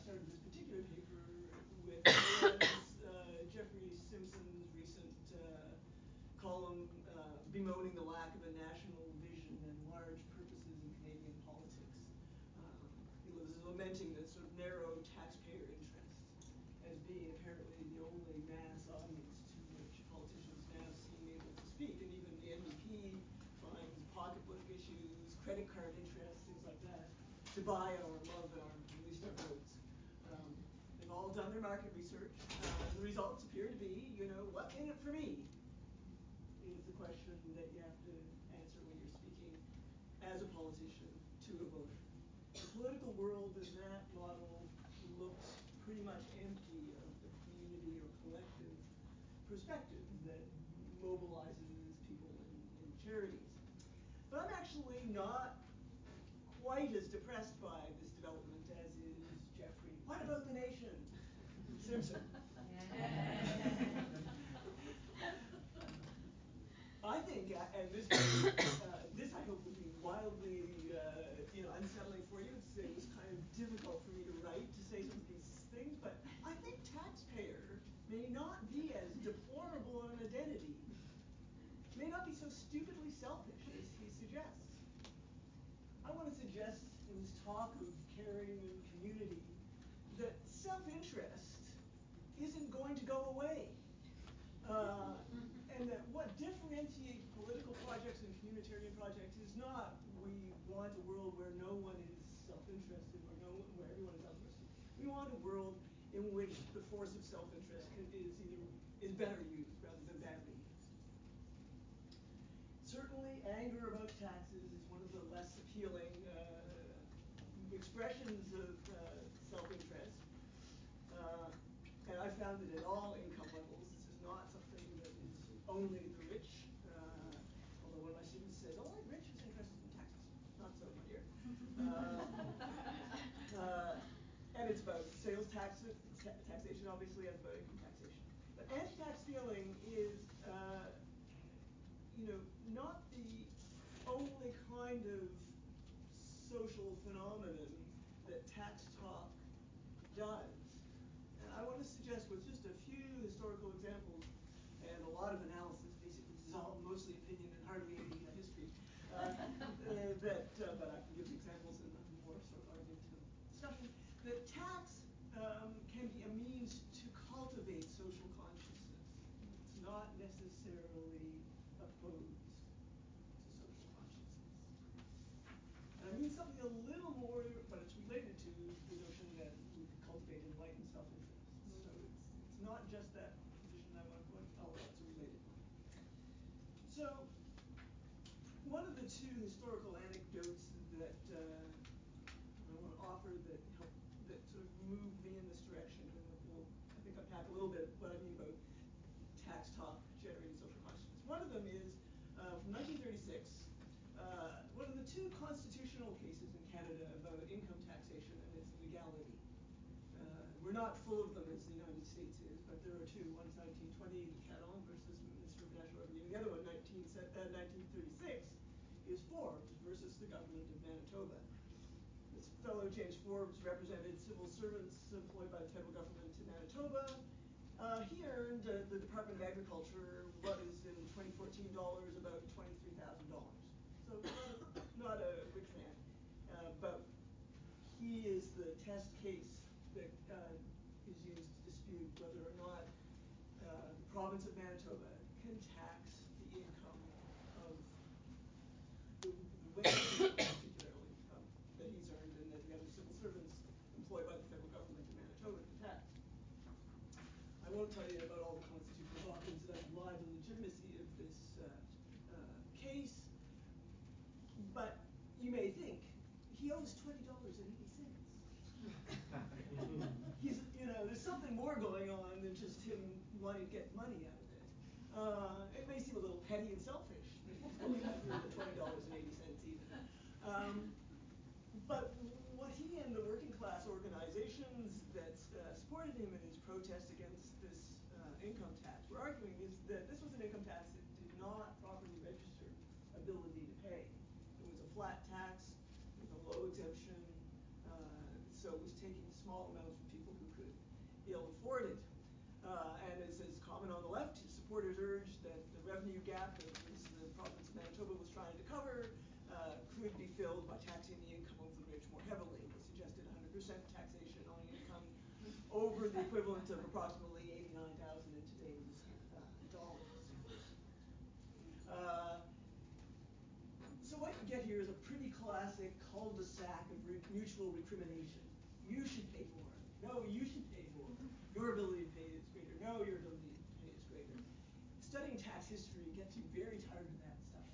started this particular paper with uh, Jeffrey Simpson's recent uh, column uh, bemoaning the lack of a national vision and large purposes in Canadian politics. Um, he was lamenting the sort of narrow taxpayer interests as being apparently the only mass audience to which politicians now seem able to speak. And even the N D P finds pocketbook issues, credit card interests, things like that, to buy our love and our, at least our votes. Um, they've all done their market research. Uh, the results appear to be, you know, what's in it for me is the question that you have to answer when you're speaking as a politician to a voter. The political world in that model looks pretty much empty of the community or collective perspective that mobilizes people in, in charities. But I'm actually not quite as depressed by this development as is Jeffrey. What about the nation? Simpson. I think, uh, and this, uh, this I hope will be wildly, uh, you know, unsettling for you. It's, it was kind of difficult for me to write to say some of these things, but I think taxpayer may not be as deplorable an identity, may not be so stupidly selfish as he suggests. I want to suggest in this talk of caring and community that self-interest isn't going to go away. Uh, and that what differentiates political projects and communitarian projects is not we want a world where no one is self-interested, or no, where everyone is self-interested. We want a world in which the force of self-interest can, is either is better used rather than badly used. Certainly, anger about taxes is one of the less appealing uh, expressions of uh, self-interest. Uh, and I found that at all income levels, this is not something that is only the rich. Uh, although one of my students says, "Oh, I'm rich is interested in taxes." Not so, my dear. Uh, uh, and it's about sales tax, ta taxation, obviously, and it's about income taxation. But anti-tax feeling is, uh, you know, not the only kind of social phenomenon that tax talk does. And I want to suggest with just a few historical examples and a lot of analysis, basically this is all mostly opinion and hardly any uh, history, uh, uh, that, uh, but I can give examples in a more sort of argumentative discussion, that tax um, can be a means to cultivate social consciousness. It's not necessarily opposed to social consciousness. And I mean something a little more, but it's related to the notion that we could cultivate enlightened self-interest. So it's, it's not just that position I want to put, although it's a related one. So one of the two historical anecdotes that uh, I want to offer that help, that sort of move me in this direction, and that will, I think, unpack a little bit what I mean about tax talk generating social consciousness. One of them is uh, from nineteen thirty-six. Uh, one of the two constitutional cases in Canada about income taxation and its legality. Uh, we're not full of them as the United States is, but there are two. One's nineteen twenty, Caron versus Minister of National Revenue. The other one, nineteen thirty-six, is Forbes versus the government of Manitoba. This fellow, James Forbes, represented civil servants employed by the federal government in Manitoba. Uh, he earned uh, the Department of Agriculture, what is in twenty fourteen dollars, about twenty-three thousand dollars. So not a, not a rich man, uh, but he is the test case that uh, is used to dispute whether or not uh, the province of Manitoba can tax the income of the, the wages, particularly, um, that he's earned and that the other civil servants employed by the federal government in Manitoba can tax. I won't tell you about all the constitutional documents that underlie the legitimacy of this uh, uh, case. But you may think, he owes twenty dollars and eighty cents. He's, you know, there's something more going on than just him wanting to get money out of it. Uh, it may seem a little petty and selfish that he's going after the twenty dollars and eighty cents even. Um, but what he and the working class organizations that uh, supported him in his protest against this uh, income tax were arguing is that this was an income tax that did not properly register ability to pay. It was a flat tax with a low exemption, uh, so so it was taking small amounts from people who could ill afford it. Uh, and as is common on the left, supporters urged that the revenue gap that the province of Manitoba was trying to cover uh, could be filled by taxing the income of the rich more heavily. They suggested one hundred percent taxation on income over the equivalent of approximately eighty-nine thousand in today's uh, dollars. Uh, so what you get here is a pretty classic cul-de-sac of re mutual recrimination. You should pay more. No, you should pay more. Your ability to pay is greater. No, your ability to pay is greater. Studying tax history gets you very tired of that stuff.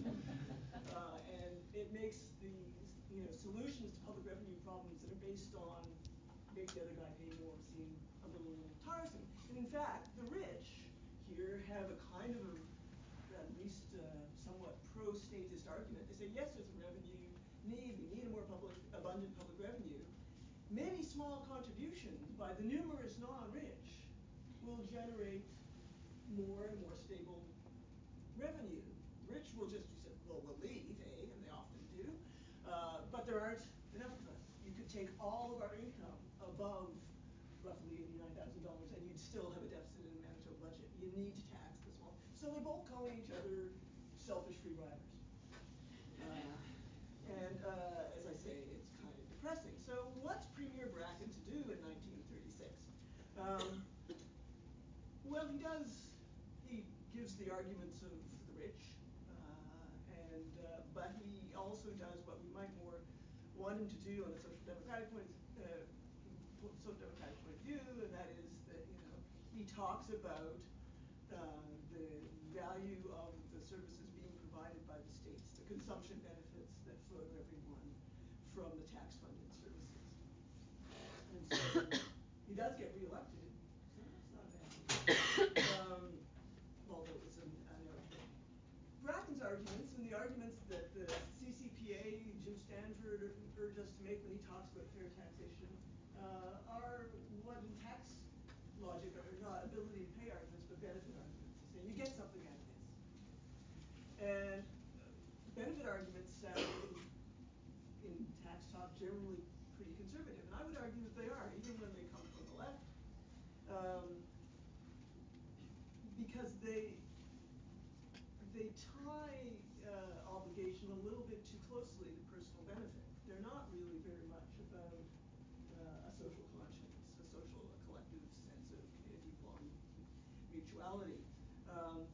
uh, and it makes the you know solutions to public revenue problems that are based on make the other guy pay more seem a little tiresome. And in fact, the rich here have a kind of a, at least uh, somewhat pro-statist argument. They say, yes, there's a revenue need. We need a more public, abundant public revenue. Many small contributions by the numerous non-rich will generate more and more stable revenue. Rich will just say, well, we'll leave, eh? And they often do. Uh, but there aren't enough of us. You could take all of our income above roughly eighty-nine thousand dollars and you'd still have a deficit in the Manitoba budget. You need to tax the small. So they're both calling each other selfish free riders. Uh, and uh, as I say, it's kind of depressing. So what's Premier Bracken to do in nineteen thirty-six? Um, well, he does, he gives the arguments of the rich, uh, and uh, but he also does what we might more want him to do on a social democratic point, uh, social democratic point of view, and that is that you know he talks about uh, the value of the services being provided by the states, the consumption benefits that flow to everyone from the tax-funded services. And so he does get reelected, so that's not bad. Um, although it's an, an outcome. Bracken's arguments and the arguments that the C C P A, Jim Stanford, urged us to make when he talks about fair taxation uh, are what in tax logic are not ability to pay arguments, but benefit arguments. They say you get something out of this. And benefit arguments sound in, in tax talk generally pretty conservative, and I would argue that they are, even when they come from the left, um, because they they tie uh, obligation a little bit too closely to personal benefit. They're not really very much about uh, a social conscience, a social, a collective sense of community belonging, mutuality. Um,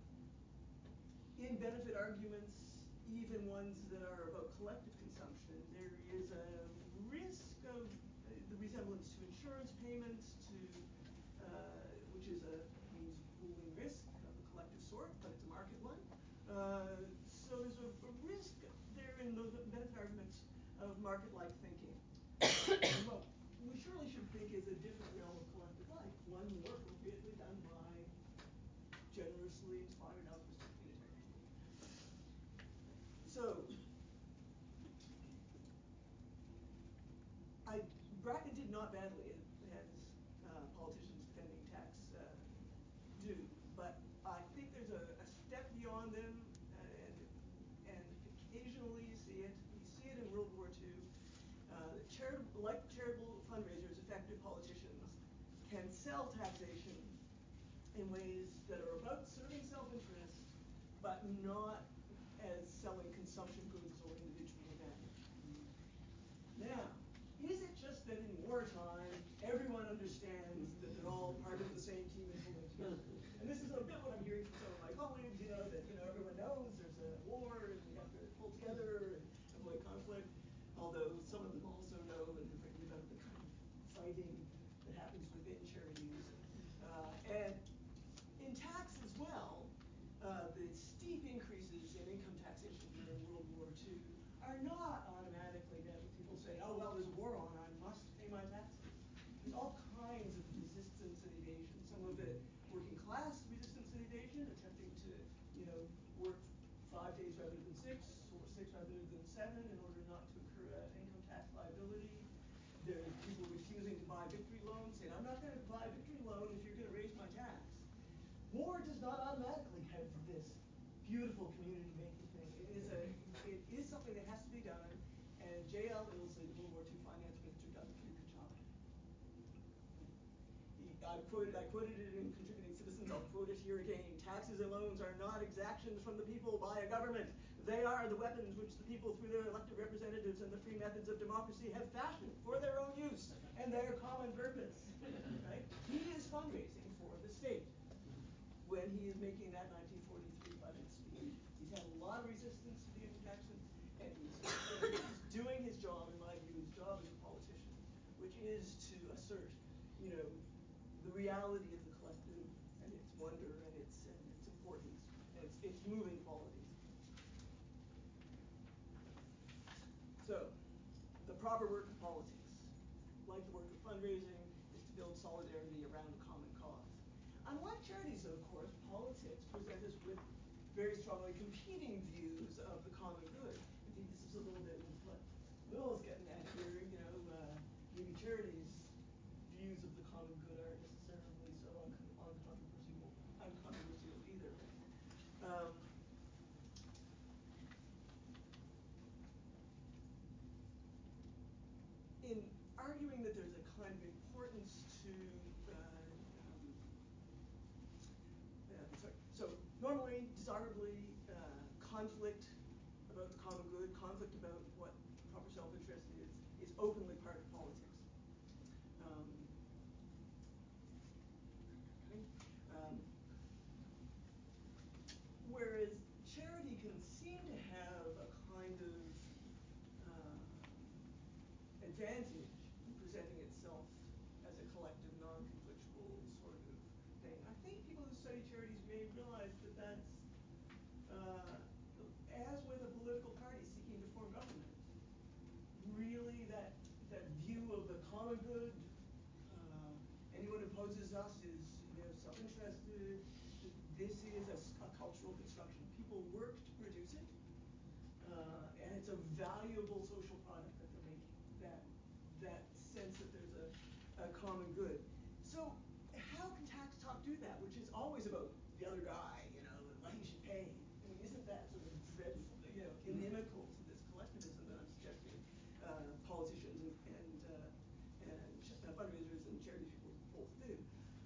in benefit arguments, even ones that are about collective consumption, there is a risk of uh, the resemblance to insurance payments, to uh, which is a means of pooling risk of a collective sort, but it's a market one. Uh, so there's a, a risk there in those benefit arguments of market-like thinking. Uh, what we surely should think is a different realm of collective life, one more appropriately done by generously inspired altruistic communitarians. So, I, Bracken did not badly, as uh, politicians defending tax uh, do, but I think there's a, a step beyond them, and, and occasionally you see it. You see it in World War Two. Uh, charitable, like charitable fundraisers, effective politicians can sell taxation in ways that are about serving self-interest, but not as selling consumption goods or individual advantage. Now, is it just that in wartime, everyone understands that they're all part of the same team and pulling together? And this is a bit what I'm hearing from some of my colleagues, you know, that you know everyone knows there's a war and we have to pull together and avoid conflict. Although some of them also know and have written about the kind of fighting that happens within charities. Uh, and in tax as well, uh, the steep increases in income taxation during World War Two are not automatically met with people saying, oh, well, there's a war on, I must pay my taxes. There's all kinds of resistance and evasion. Some of it working class resistance and evasion, attempting to, you know, work five days rather than six, or six rather than seven in order not to incur an income tax liability. There's people refusing to buy victory loans, saying, I'm not going to buy a victory loan if you're going to raise my tax. War does not automatically have this beautiful community-making thing. It is a, it is something that has to be done, and J L Ilse, the World War Two finance minister, does a I've quoted, I quoted it in Contributing Citizens, I'll quote it here again. Taxes and loans are not exactions from the people by a government. They are the weapons which the people through their elected representatives and the free methods of democracy have fashioned for their own use and their common purpose. Right? He is fundraising for the state when he is making that nineteen forty-three budget speech. He's had a lot of resistance to dealing taxes, and he's, he's doing his job, in my view, his job as a politician, which is to assert, you know, the reality of the collective and its wonder and its and its importance and its, its moving qualities. So, the proper work of politics, like the work of fundraising, is to build solidarity around a common cause. Unlike charities, of course, politics present us with very strongly competing views of the common good. I think this is a little bit what Will is getting at here. You know, uh, maybe charities' views of the common good aren't necessarily so uncon- uncontroversial, uncontroversial either. Um, in arguing that there's a kind of importance to uh, um, yeah, sorry. So normally, desirably, uh, conflict about the common good, conflict about what proper self-interest is, is openly part of politics. Um, um, whereas charity can seem to have a kind of uh, advantage in presenting itself as a collective, non-conflictual sort of thing. I think people who study charities may realize that that's, uh, as with a political party seeking to form government, really that that view of the common good, uh, anyone who opposes us is, you know, self-interested. This is a, a cultural construction. People work to produce it, uh, and it's a valuable social product that they're making. That that sense that there's a, a common good. So how can tax talk do that, which is always about the other guy, you know, and what he should pay? I mean, isn't that sort of dreadful, you know, inimical to this collectivism that I'm suggesting uh, politicians and and, uh, and ch- uh, fundraisers and charity people both do?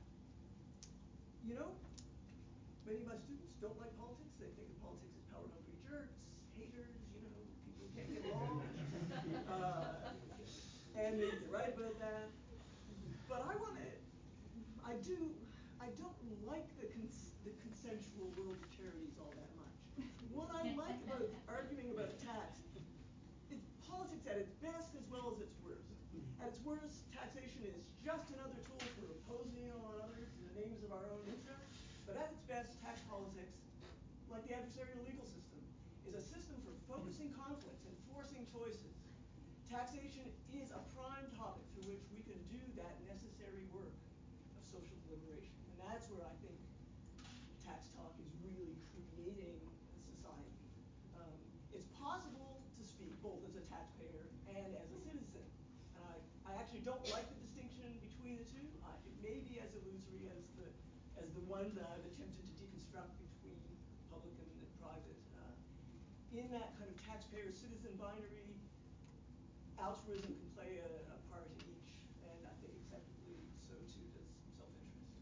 You know, many of my students don't like politics. They think of politics as power-hungry jerks, haters, you know, people who can't get along. uh, and maybe they're right about that. But I want to, I do, I don't like the cons- the consensual world of charities all that much. What I like about arguing about a tax is politics at its best as well as its worst. At its worst, taxation is just another tool for imposing on others in the names of our own interests. But at its best, tax politics, like the adversarial legal system, is a system for focusing conflicts and forcing choices. Taxation is a prime topic through which we can do that necessary work of social deliberation. And that's where I think tax talk is really creating a society. Um, it's possible to speak both as a taxpayer and as a citizen. And I, I actually don't like the distinction between the two. Uh, it may be as illusory as the as the one that I've attempted to deconstruct between public and, and private. Uh, in that kind of taxpayer-citizen binary, altruism can play a, a part in each, and I think acceptably so too does self-interest.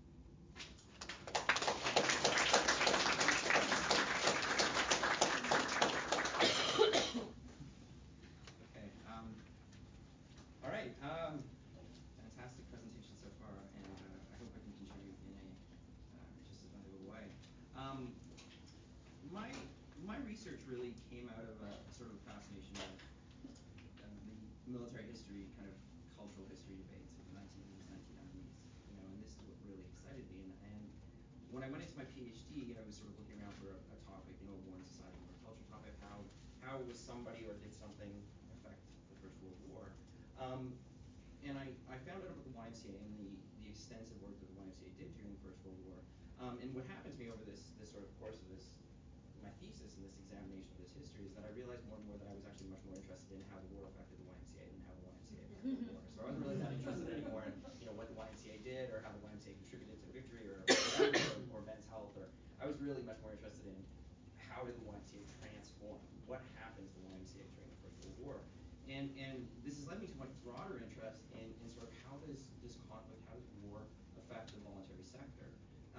Okay. Um, all right. Um, fantastic presentation so far, and uh, I hope I can contribute in a uh, just as valuable way. Um, my my research really came out of a, a sort of a fascination of uh, the military history, kind of cultural history debates of the nineteen eighties, nineteen nineties, you know, and this is what really excited me. And, and when I went into my PhD, I was sort of looking around for a, a topic, you know, a war and society, war and culture topic. How how was somebody or did something affect the First World War? Um, and I, I found out about the Y M C A and the, the extensive work that the Y M C A did during the First World War. Um, and what happened to me over this this sort of course of this my thesis and this examination of this history is that I realized more and more that I was actually much more interested in how the war affected the Y M C A than how the Y M C A affected the war. So I wasn't really that interested anymore in, you know, what the Y M C A did or how the Y M C A contributed to victory or or, or men's health. Or I was really much more interested in how did the Y M C A transform? What happened to the Y M C A during the First World War? And and this has led me to a much broader interest in, in sort of how does this conflict, how does war affect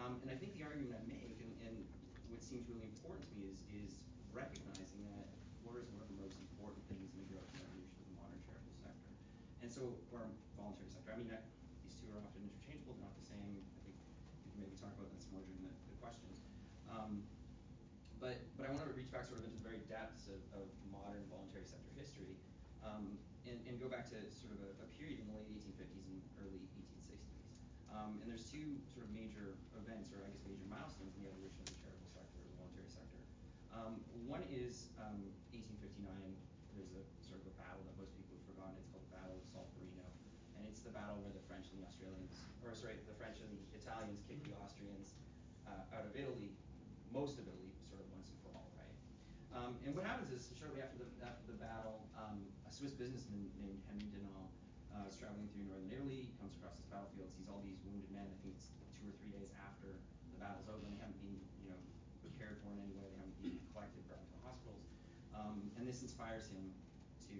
Um, and I think the argument I make, and, and what seems really important to me, is is recognizing that war is one of the most important things in the growth and evolution of the modern charitable sector. And so, or voluntary sector. I mean, I, these two are often interchangeable. They're not the same. I think we can maybe talk about that some more during the, the questions. Um, but but I want to reach back sort of into the very depths of, of modern voluntary sector history, um, and, and go back to sort of a, a period in the late eighteen fifties and early eighteen sixties. Um, and there's two sort of major events, or I guess major milestones in the evolution of the charitable sector or the voluntary sector. Um, one is um, eighteen fifty-nine. There's a sort of a battle that most people have forgotten. It's called the Battle of Solferino, and it's the battle where the French and the Australians, or sorry, the French and the Italians kicked the Austrians uh, out of Italy, most of Italy, sort of once and for all, right? Um, and what happens is, shortly after the after the battle, um, a Swiss businessman named Henry Dunant uh, is traveling through northern Italy, comes across this battlefield, sees all these wounded men. I think it's two or three days after the battle's over, and they haven't been, you know, cared for in any way. They haven't been collected, brought to the hospitals, um, and this inspires him to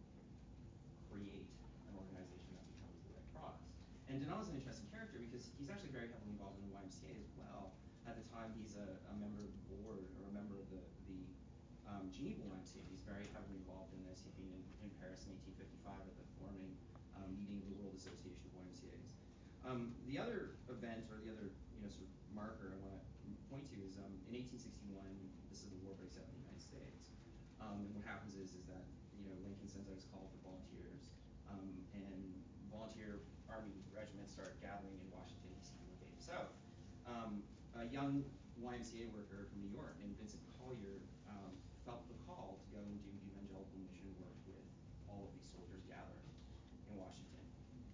create an organization that becomes the Red Cross. And Dunant is an interesting character because he's actually very heavily involved in the Y M C A as well. At the time, he's a, a member of the board, or a member of the, the um, Geneva Y M C A. He's very heavily involved in this. He'd been in, in Paris in eighteen fifty-five at the forming um, meeting of the World Association of Y M C As. Um, the other event, or the other, you know, sort of marker I want to point to is um, in eighteen sixty-one, the Civil War breaks out in the United States. Um, and what happens is, is that, you know, Lincoln sends out his call for volunteers, um, and volunteer army regiments start gathering in Washington, D C to invade the South. Um, a young Y M C A worker from New York named Vincent Collier um, felt the call to go and do evangelical mission work with all of these soldiers gathering in Washington.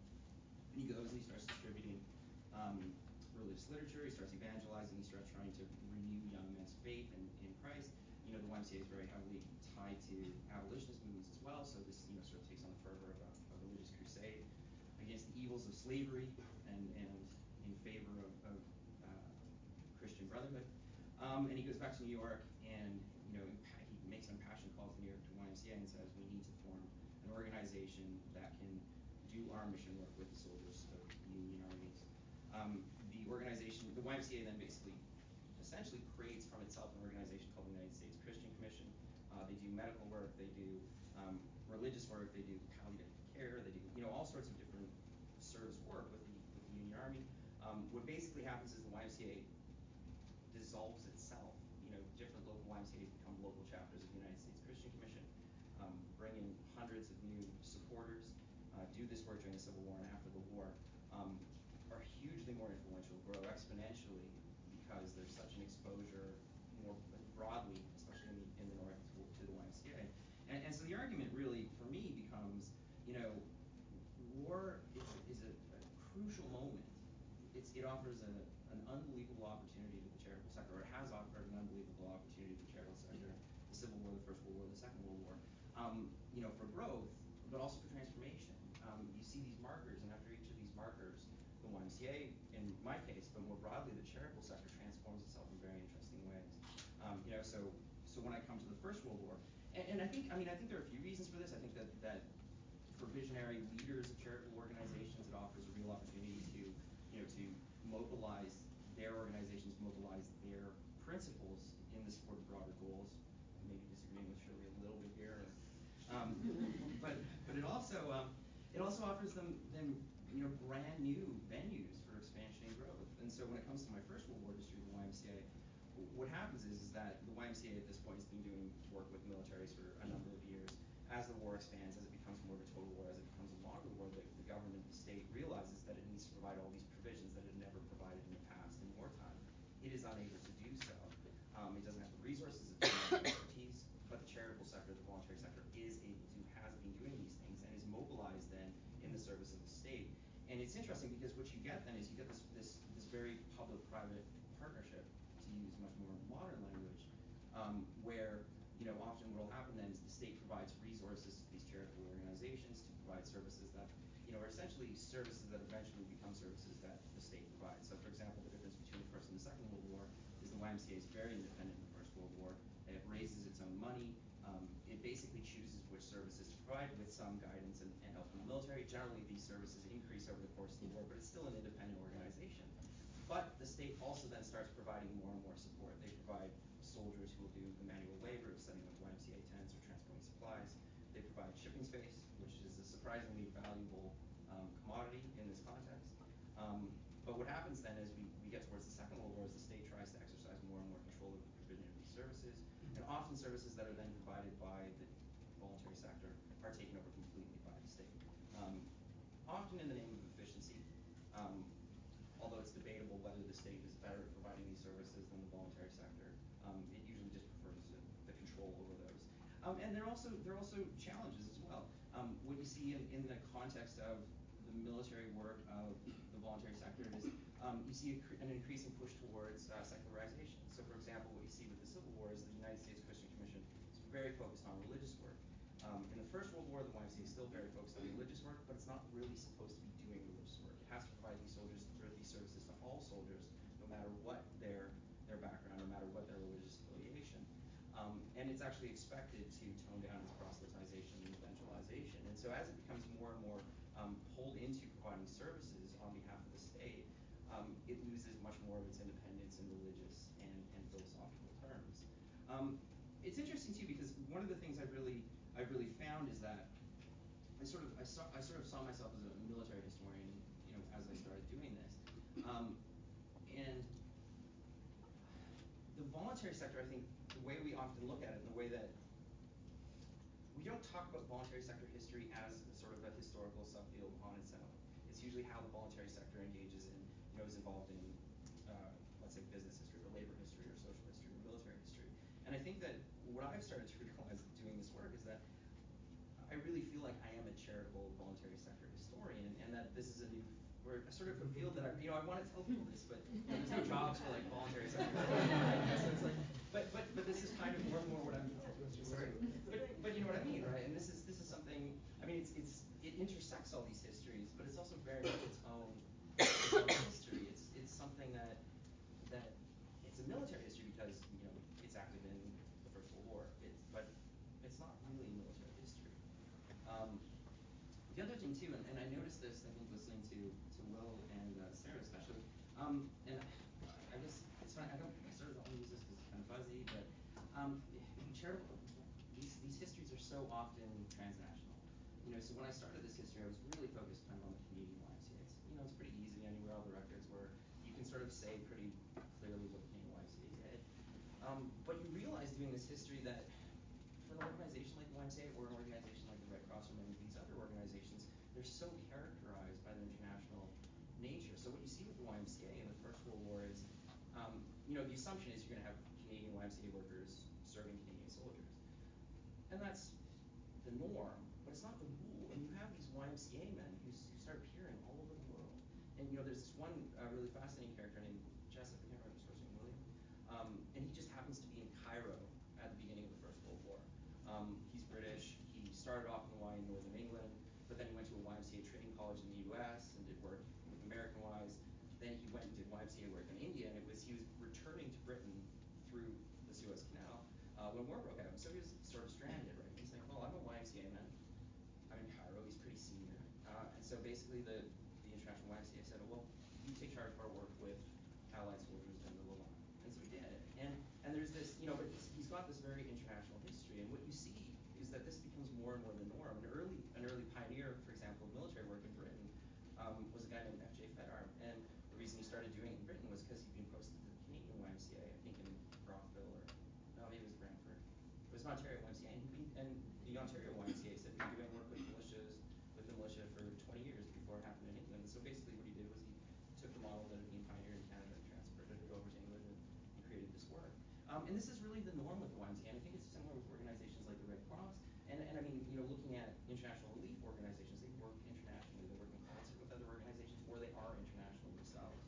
And he goes and he starts distributing um, religious literature. He starts evangelizing. He starts trying to renew young men's faith in, in Christ. You know, the Y M C A is very heavily tied to abolitionist movements as well, so this, you know, sort of takes on the fervor of a, a religious crusade against the evils of slavery and, and in favor of, of uh, Christian brotherhood. Um, and he goes back to New York, and, you know, he makes an impassioned call to New York to Y M C A and says, we need to form an organization that can do our mission work with the soldiers of the Union armies. Um, the organization, the Y M C A then basically essentially creates from itself an organization called the United States Christian Commission. Uh, they do medical work, they do um, religious work, they do palliative care, they do, you know, all sorts of different service work with the, with the Union Army. Um, what basically happens is the Y M C A dissolves itself. You know, different local Y M C As become local chapters of the United States Christian Commission, um, bring in hundreds of new supporters, uh, do this work during the Civil War and after the war, um, are hugely more influential, grow exponentially, because there's such an exposure more broadly, especially in the, in the North, to, to the Y M C A. And, and so the argument really, for me, becomes, you know, war is, is a, a crucial moment. It's, it offers a, an unbelievable opportunity to the charitable sector, or it has offered an unbelievable opportunity to the charitable sector, the Civil War, the First World War, the Second World War, um, you know, for growth, but also for transformation. Um, you see these markers, and after each of these markers, the Y M C A, in my case, but more broadly, the charitable sector transforms itself in very interesting ways. Um, you know, so so when I come to the First World War, and, and I think, I mean, I think there are a few reasons for this. I think that that for visionary leaders of charitable organizations, it offers a real opportunity to, you know, to mobilize their organizations, mobilize their principles in the support of broader goals. Maybe disagreeing with Shirley a little bit here, um, but but it also um, it also offers them them you know brand new venues for expansion and growth. And so when it comes to my First World War history of the Y M C A, what happens is, is that the Y M C A at this point has been doing work with militaries for a number of years. As the war expands, as it becomes more of a total war, as it becomes a longer war, the, the government, the state realizes that it needs to provide all these provisions that it had never provided in the past in wartime. It is unable to do so. Um, it doesn't have the resources, it doesn't have the expertise, but the charitable sector, the voluntary sector, is able to, has been doing these things, and is mobilized then in the service of the state. And it's interesting because what you get then is you get this this this very public-private partnership, to use much more modern language, um, where, you know, often what will happen then is the state provides resources to these charitable organizations to provide services that, you know, are essentially services that eventually become services that the state provides. So, for example, the difference between the First and the Second World War is the Y M C A is very independent in the First World War. It raises its own money. Um, it basically chooses which services to provide with some guidance and, and help from the military. Generally, these services increase over the course of the war, but it's still an independent organization. But the state also then starts providing more and more support. They provide soldiers who will do the manual labor of setting up Y M C A tents or transporting supplies. They provide shipping space, which is a surprisingly valuable um, commodity in this context. Um, but what happens then is we, we get towards the Second World War as the state tries to exercise more and more control over the provision of these services, and often services that are then provided by the voluntary sector are taken over completely by the state. Um, often in the name of efficiency, um, although it's debatable whether the state is better at providing these services than the voluntary sector, um, it usually just prefers the, the control over those. Um, and there are also there are also challenges as well. Um, what you see in, in the context of the military work of the voluntary sector is um, you see a, an increasing push towards uh, secularization. So, for example, what you see with the Civil War is the United States Christian Commission is very focused on religious work. Um, in the First World War, the Y M C A is still very focused on religious work, but it's not really supposed to be doing religious work. It has to provide these soldiers or these services to all soldiers, no matter what their their background, no matter what their religious affiliation. Um, and it's actually expected to tone down its proselytization and evangelization. And so as it becomes more and more um, pulled into providing services on behalf of the state, um, it loses much more of its independence in religious and, and philosophical terms. Um, it's interesting too because one of the things I've really I've really found is that I sort of I saw I sort of saw myself as a military historian, you know, as I started doing this, um, and the voluntary sector, I think, the way we often look at it, and the way that we don't talk about voluntary sector history as a sort of a historical subfield on its own. It's usually how the voluntary sector engages in, you know, is involved in, uh, let's say, business history, or labor history, or social history, or military history. And I think that what I've started to realize doing this work is that I really feel like I am a charitable voluntary sector historian, and that this is a new, or a sort of a field that I, you know, I want to tell people this, but you know, there's no jobs for like voluntary sector. So it's like, but but but this is kind of more and more what I'm. Sorry, but but you know what I mean, right? And this is this is something. I mean, it's it's it intersects all these histories, but it's also very much its own its own history. It's it's something that that it's a military history because you know it's active in the First World War. It's but it's not really military history. Um, the other thing too, and, and I noticed this, I think, listening to, to Will and uh, Sarah especially, um, and I guess it's fine, I don't, I sort of don't use this because it's kind of fuzzy, but um, charitable, these, these histories are so often transnational. You know, so when I started this history, I was really focused kind of on the Canadian Y M C A. It's, you know, it's pretty easy anywhere, all the records were, you can sort of say pretty clearly what the Canadian Y M C A did. Um, but you realize doing this history that for an organization like the Y M C A or an organization like the Red Cross or many of these other organizations, they're so characterized by their international nature. So what you see with the Y M C A in the First World War is, um, you know, the assumption is you're going to have Canadian Y M C A workers serving Canadian soldiers. And that's the norm, but it's not the rule. And you have these Y M C A men who, who start appearing all over the world. And, you know, there's this one uh, really fascinating character named Jessup, I can't remember his first name, William. Um, and he just happens to be in Cairo at the beginning of the First World War. Um, he's British. He started off in the Y in Northern England, but then he went to a Y M C A training college in the U S and did work with American Ys. Then he went and did Y M C A work in India, and it was he was returning to Britain through the Suez Canal uh, when war broke out. And so he was sort of stranded, right? He's like, well, I'm a Y M C A man. I'm in Cairo. He's pretty senior. Uh, and so basically the, the International Y M C A said, well, you take charge of our work with Allied soldiers in the Levant. And so he did. And and there's this, you know, but he's got this very international history. And what you see is that this becomes more and more the norm. An early an early pioneer, for example, of military work in Britain um, was a guy named F J Fedar. And the reason he started doing it in Britain was because he'd been posted to the Canadian Y M C A, I think in Brockville or, no, maybe it was Brantford. It was an Ontario Y M C A. And, he'd been, and the Ontario Y M C A said he'd been doing work with militias, with the militia for twenty years before it happened in England. And so basically what he did was he took the model that had been pioneered in Canada and transferred it over to England and, and created this work. Um, and this is really the norm with the Y M C A, and I think it's similar with organizations like the Red Cross. And, and I mean, you know, looking at international relief organizations, they work internationally. They work in concert with other organizations, or they are international themselves.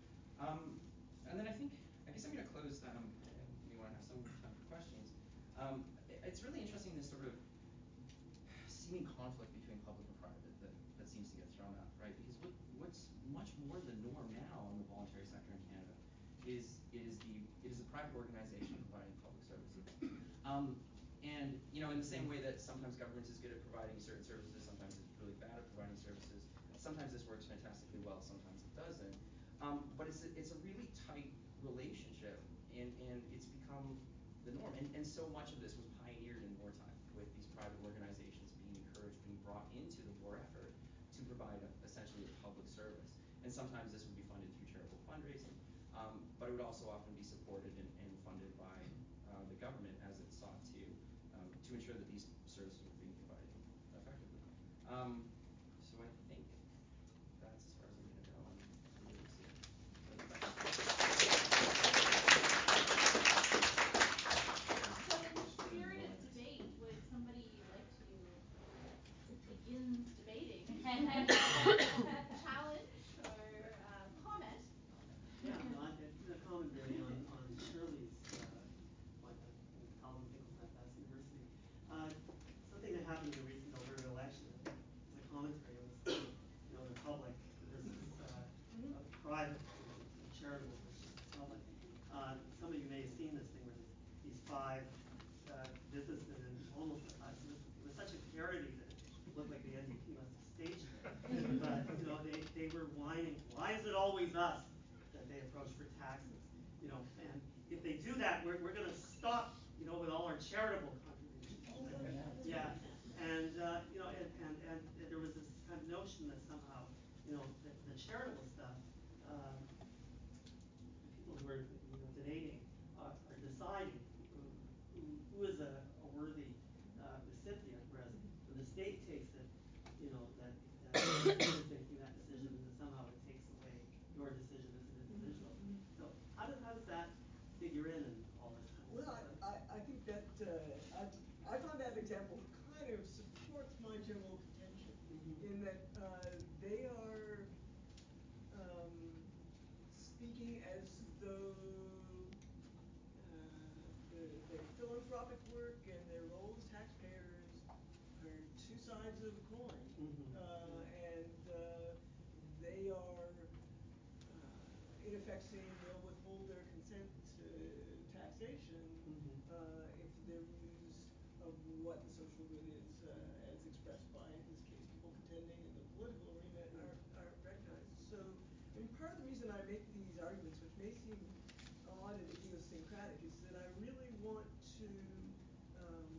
Um, and then I think, I guess I'm going to close, um, and we want to have some time for questions. Um, it, it's really interesting, this sort of seeming conflict between public and private that, that seems to get thrown up, right? Because what, what's much more the norm now in the voluntary sector in Canada is it is the it is a private organization providing public services. Um, and you know, in the same way that sometimes government is good at providing certain services, sometimes it's really bad at providing services. Sometimes this works fantastically well, sometimes it doesn't. Um, but it's a, it's a really tight relationship, and, and it's become the norm. And, and so much of this was pioneered in wartime, with these private organizations being encouraged, being brought into the war effort to provide a, essentially a public service. And sometimes this would be funded through charitable fundraising, um, but it would also often be supported and, and funded by uh, the government as it sought to um, to ensure that these services were being provided effectively. Um, so I think that's as far as I'm going to go. I'm really excited. So in the spirit of debate, would somebody like to begin debating? Challenge or uh, comment? Yeah, no, I, a comment really on, on Shirley's uh, point. I'm in Calvin Pinkleton at Pass University. Uh, something that happened in the recent Alberta election as a commentary was, you know, the public versus uh, Mhm. uh, private, the charitable versus public. Uh, some of you may have seen this thing where these, these five uh, businessmen, and almost uh, it, was, it was such a parody that it looked like the N D P must have staged it. But you know, they, they were whining, why is it always us that they approach for taxes? You know, and if they do that, we're we're going to stop, you know, with all our charitable contributions. Oh, yeah, that's Yeah, right. and uh, you know, and, and and there was this kind of notion that somehow, you know, the, the charitable stuff. Um, the people who are, you know, donating are, are deciding who, who, who is a, a worthy uh, recipient, whereas when the state takes it, you know, that, that you're making that decision, and that somehow it takes away your decision as an individual. Mhm, mhm. So how does how does that figure in in all this kind of Well, stuff? I, I, I think that uh, I, I found that example kind of supports my general contention Mhm. in that uh, they are um, speaking as though uh, the, their philanthropic work and their role as taxpayers are two sides of a coin, Mhm. uh, Yeah. and uh, they are uh, in effect saying they'll withhold their consent to taxation Mhm. uh, if their views of what the social good is, uh, as expressed by, in this case, people contending in the political arena, Yeah. aren't, aren't recognized. So, I mean, part of the reason I make these arguments, which may seem odd and idiosyncratic, is that I really want to um,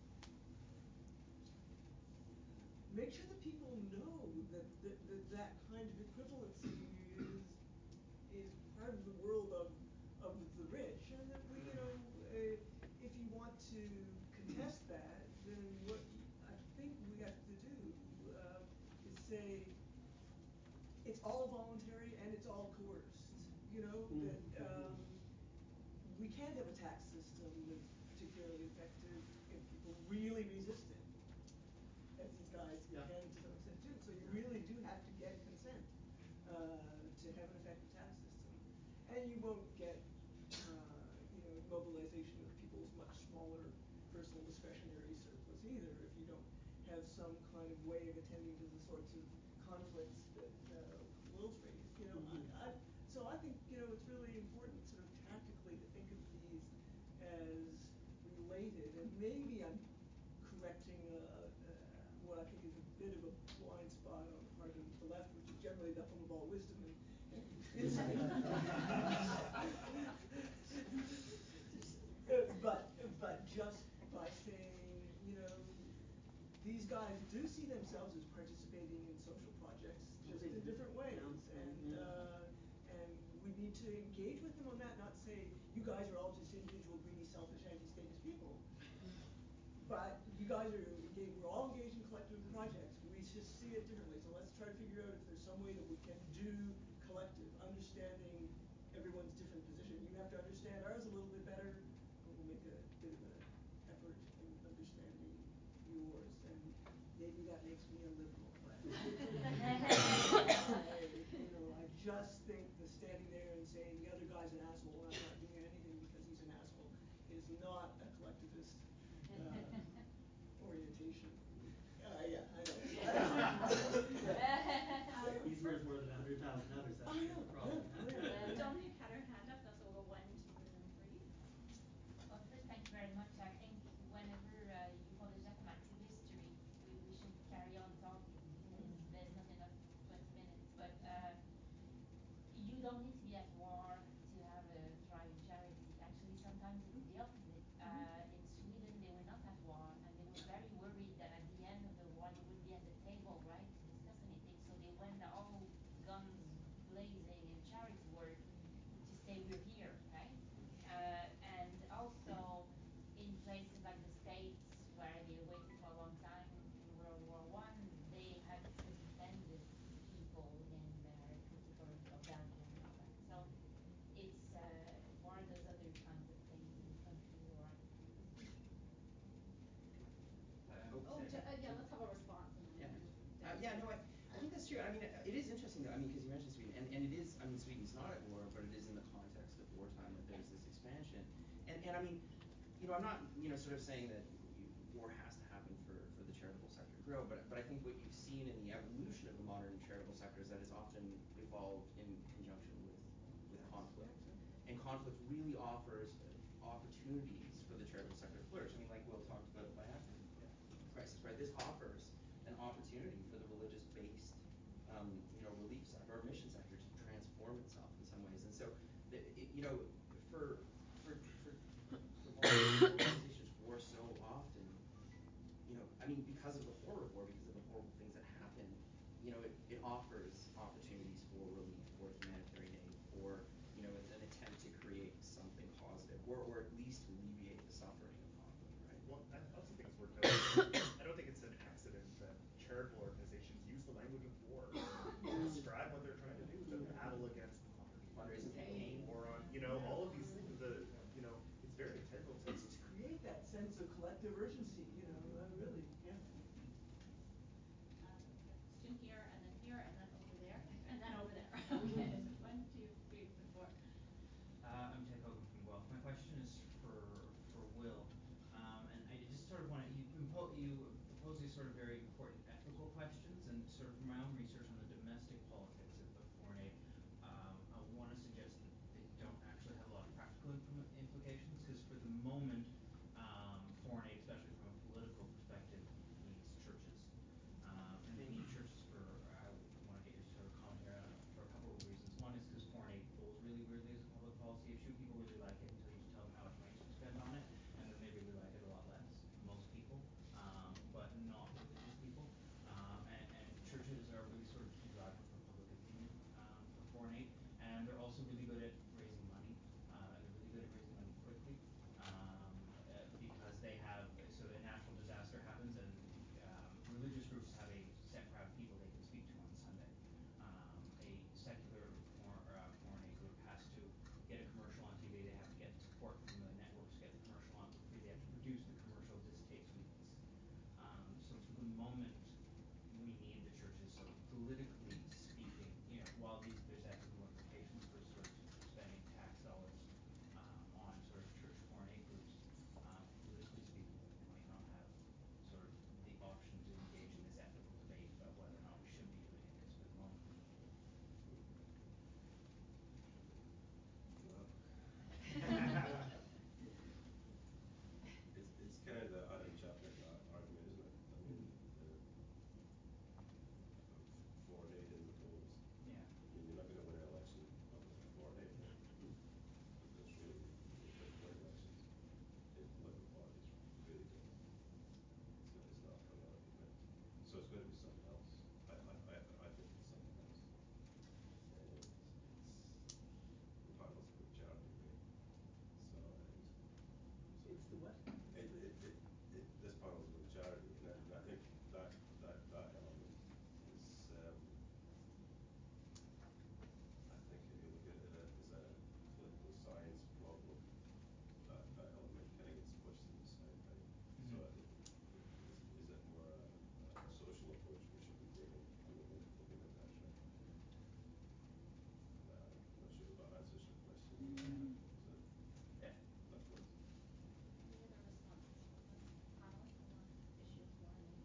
make sure that people know that that, that, that kind of equivalency is is part of the world of of the rich, and that we, you know, uh, if you want to contest that, then what I think we have to do um, is say it's all voluntary and it's all coerced. You know, Mhm. that um, we can't have a tax system that's particularly effective if people really resist it, as these guys Yeah. can to some extent do. So you Yeah. really do have to get consent uh, to have an effective tax system, and you won't get uh, you know, mobilization of people's much smaller personal discretionary surplus either if you don't have some kind of way of attending to the sorts of conflicts that uh, Will's raised. You know, Mhm. I, I so I think, you know, it's really important sort of tactically to think of these as related, and maybe I'm correcting uh, uh, what I think is a bit of a blind spot on the part of the left, which is generally the home of all wisdom and, and insight. Uh, but but just by saying, you know, these guys do see themselves as participating in social projects, just They in do. different ways, Yeah. and Yeah. uh, and we need to engage with them on that, not say you guys are all just individual, greedy, selfish, anti-statist people. But you guys are engaged, we're all engaged in collective projects. We just see it differently. So let's try to figure out if there's some way that we can do collective, understanding everyone's different position. You have to understand ours a little bit better, and we'll make a bit of an effort in understanding yours. And maybe that makes me a liberal, but I, you know, I just think that standing there and saying the other guy's an asshole and I'm not doing anything because he's an asshole is not a collectivist uh, orientation. Uh, yeah, I know. Um, He's worth more than a hundred thousand others. That's I the know, problem. yeah, yeah. Dominic had her hand up, though, so we'll go one, two, and then three. Well, first, thank you very much. I think whenever uh, you publish documented history, we, we should carry on talking because there's not enough twenty minutes. But uh, you don't uh, yeah, let's have a response and Yeah. then we Uh, can yeah, no, I, I think that's true. I mean, it is interesting though. I mean, because you mentioned Sweden, and, and it is. I mean, Sweden's not at war, but it is in the context of wartime that there's this expansion. And and I mean, you know, I'm not you know sort of saying that you, war has to happen for, for the charitable sector to grow, but but I think what you've seen in the evolution of the modern charitable sector is that it's often evolved in conjunction with with conflict, and conflict really offers opportunities for the charitable sector to flourish. I mean, like Will talked about the Biafran crisis, right? This offers an opportunity for the religious-based, um, you know, relief sector or mission sector to transform itself in some ways. And so, the, it, you know, for for for, for volunteer organizations, war so often, you know, I mean, because of the horror of war, because of the horrible things that happen, you know, it, it offers opportunities for relief, for humanitarian aid, for you know, an, an attempt to create something positive, or or at least alleviate the suffering of conflict, right? Well, I also think it's worth noting. I don't think it's an accident that charitable organizations use the language of war to describe what they're trying to do. The battle against poverty, Fundraising campaign. war on, you know, all of these things. The, you know, it's very integral to. It's to create that sense of collective urgency, you know, uh, really, yeah. Um, student here, and then here, and then over there, and then over there. Okay, so one, two, three, four. Uh, I'm Ted Hogan from Guelph. My question is for for Will, um, and I just sort of want to you impo- you pose these sort of very important ethical questions, and sort of from my own research on the domestic politics of, of foreign aid, um, I want to suggest that they don't actually have a lot of practical implement implications, because for the moment, um, foreign aid, especially from a political perspective, needs churches, um, and they need churches for. I want to get your sort of comment here uh, for a couple of reasons. One is because foreign aid flows really weirdly as a public policy issue. People really like it until you tell them how much money to spend on it, and then they really like it a lot less. Most people, um, but not religious people. Um, and, and churches are a really sort of key driver for public opinion um, for foreign aid, and they're also really good at raising money, uh, and they're really good at raising money quickly, um, uh, because they have so a natural disaster happens, and um, religious groups have a set crowd of people they can speak to on Sunday. Um, a secular for, uh, foreign aid group has to get a commercial on T V. They have to get support from the networks to get the commercial on quickly. They have to produce the commercial. This takes weeks. Um, so for the moment, we need the churches. So politically speaking, you know, while these there's ethical implications for sort of spending tax dollars um, on sort of church foreign aid groups, um, politically speaking, we might not have sort of the option to engage in this ethical debate about whether or not we should be doing it, because for the moment. Well, it's it's kind of the Adam Chapman ar- argument, isn't it? I mean, the foreign aid in the polls. Yeah. I mean, you're not going to win an election on foreign aid. But that's really you're going to win elections if political parties really don't. It's not, it's not priority, but so it's going to be something else. I I, I, I think it's something else, and it's the panel's about charity, right? So and so It's the what? it it, it, it this panel's about charity, and I, and I think that that that element is um, I think if you look at it as a political science problem, that that element kind of gets pushed to the side, right? So Mm-hmm. it, it, is is it more a, a social approach we should be taking to looking at looking at that trend? Uh, I'm not sure if that answers your question. Yeah. Is it Yeah. left ones? Any other responses from the panelists on the issue of foreign aid?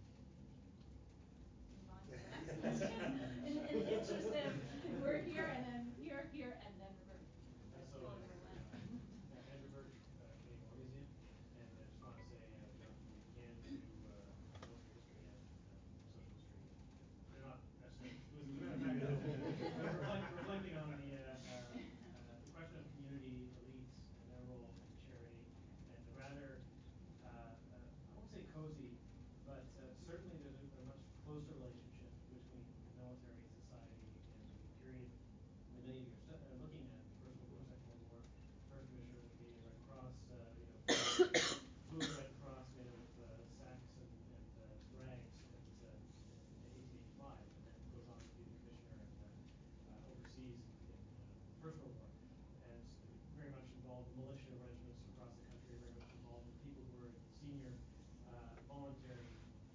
Move on to the next question. in, in the interest of we're here and then here, here, and then revert. Uh, Let's so, go number one. uh, uh, Andrew Birch, uh, Canadian War Museum, and I just want to say, uh, Jonathan, you can do uh, military history and um, social history, and, and they're not necessarily exclusive. As a matter of fact, uh, reflect, reflecting on the uh, uh, uh, the question of community elites and their role in charity, and the rather, uh, uh, I won't say cozy, but uh, certainly there's a, a much closer relationship between military and society in the period that many of you are stu- uh, looking at, the First World War, Second World War. First Commissioner of the Canadian Red Cross, uh, you know, flew the Red Cross made out of uh, sacks and, and uh, rags at, uh, in eighteen eighty-five, and then goes on to be the commissioner in, uh, uh, overseas in, in uh, the First World War, and very much involved in militia regiments across the country, very much involved with people who were in senior uh, voluntary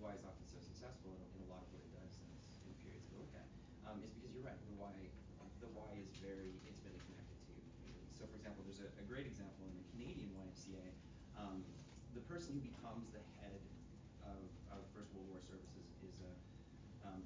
why it's often so successful in, in a lot of what it does in, its, in the periods that we look at, um, is because you're right. The why, the why is very intimately connected to community. So, for example, there's a, a great example in the Canadian Y M C A. Um, the person who becomes the head of, of First World War services is a um,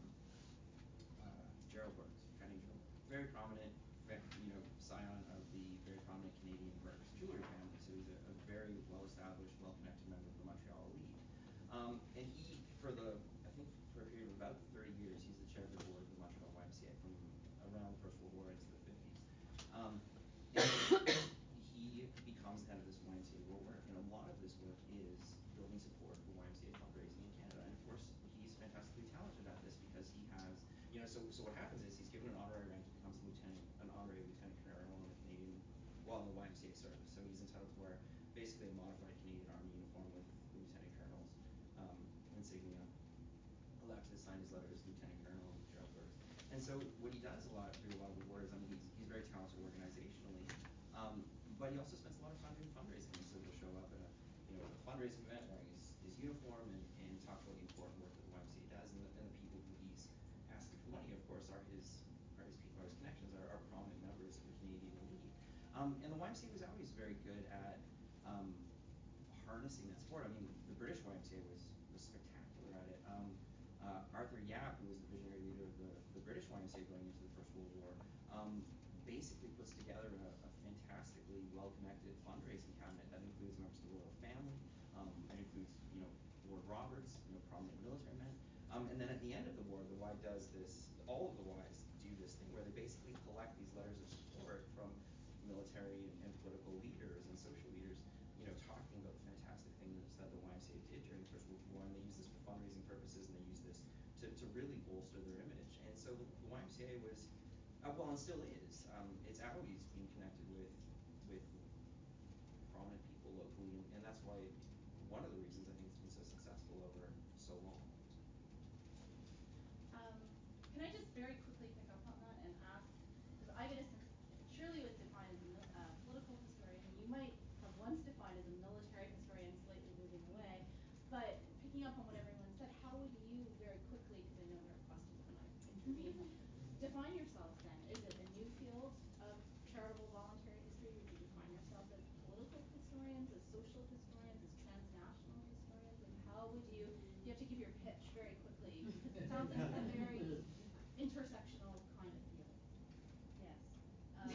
uh, Gerald Burns, a guy named Gerald Burns, very prominent, you know, scion of the very prominent Canadian Burns jewelry family. So he's a, a very well-established, well-connected member of the Montreal elite. Um, and he, for the, I think for a period of about thirty years, he's the chair of the board of the Montreal Y M C A from around the First World War into the fifties. Um, and he becomes the head of this Y M C A war work, and a lot of this work is building support for Y M C A fundraising in Canada. And of course, he's fantastically talented at this because he has, you know, so so what happens is he's given an honorary rank, he becomes a lieutenant, an honorary lieutenant colonel in the Canadian, well, in the Y M C A service. So he's entitled to wear basically a modified Canadian Army uniform with the lieutenant colonel's um, insignia. Allowed to sign his letter as Lieutenant Colonel Gerald Burns. And so what he does a lot through a lot of the war is, I mean, he's, he's very talented organizationally, um, but he also spends a lot of time doing fundraising. So he'll show up at a, you know, a fundraising event wearing his, his uniform and, and talk about the important work that the Y M C A does, and the, and the people who he's asking for money, of course, are his are his people, are his connections, are, are prominent members of the Canadian elite. Um, and the Y M C A was always very good at um, harnessing that support. I mean, the British Y M C A was was spectacular at it. Um, uh, Arthur Yapp, who was the visionary leader of the, the British Y M C A going into the First World War, um, basically puts together a, a fantastically well-connected fundraising cabinet that includes members of the royal family. Um, it includes, you know, Lord Roberts, you know, prominent military men. Um, and then at the end of the war, the Y does this. All of the Ys do this thing where they basically collect these letters of support from military and, and political leaders and social leaders, you know, talking about the fantastic things that the Y M C A did during the First World War, and they use this for fundraising purposes, and they use this to, to really bolster their image. And so the, the Y M C A was, uh, well, and still is, um, it's always been connected with with prominent people locally, and, and that's why one of the reasons I think it's been so successful over so long. Um, can I just very quickly pick up on that and ask, because I get a sense, Shirley was defined as a mil, uh, political historian, and you might have once defined as a military historian, slightly moving away, but picking up on what everyone said, how would you very quickly, because I know there are questions that might intervene, define yourselves then? Is it a new field of charitable voluntary history? Would you define yourself as political historians, as social historians, as transnational historians? And how would you, you have to give your pitch very quickly, because it sounds like a very intersectional kind of field. Yes. Um,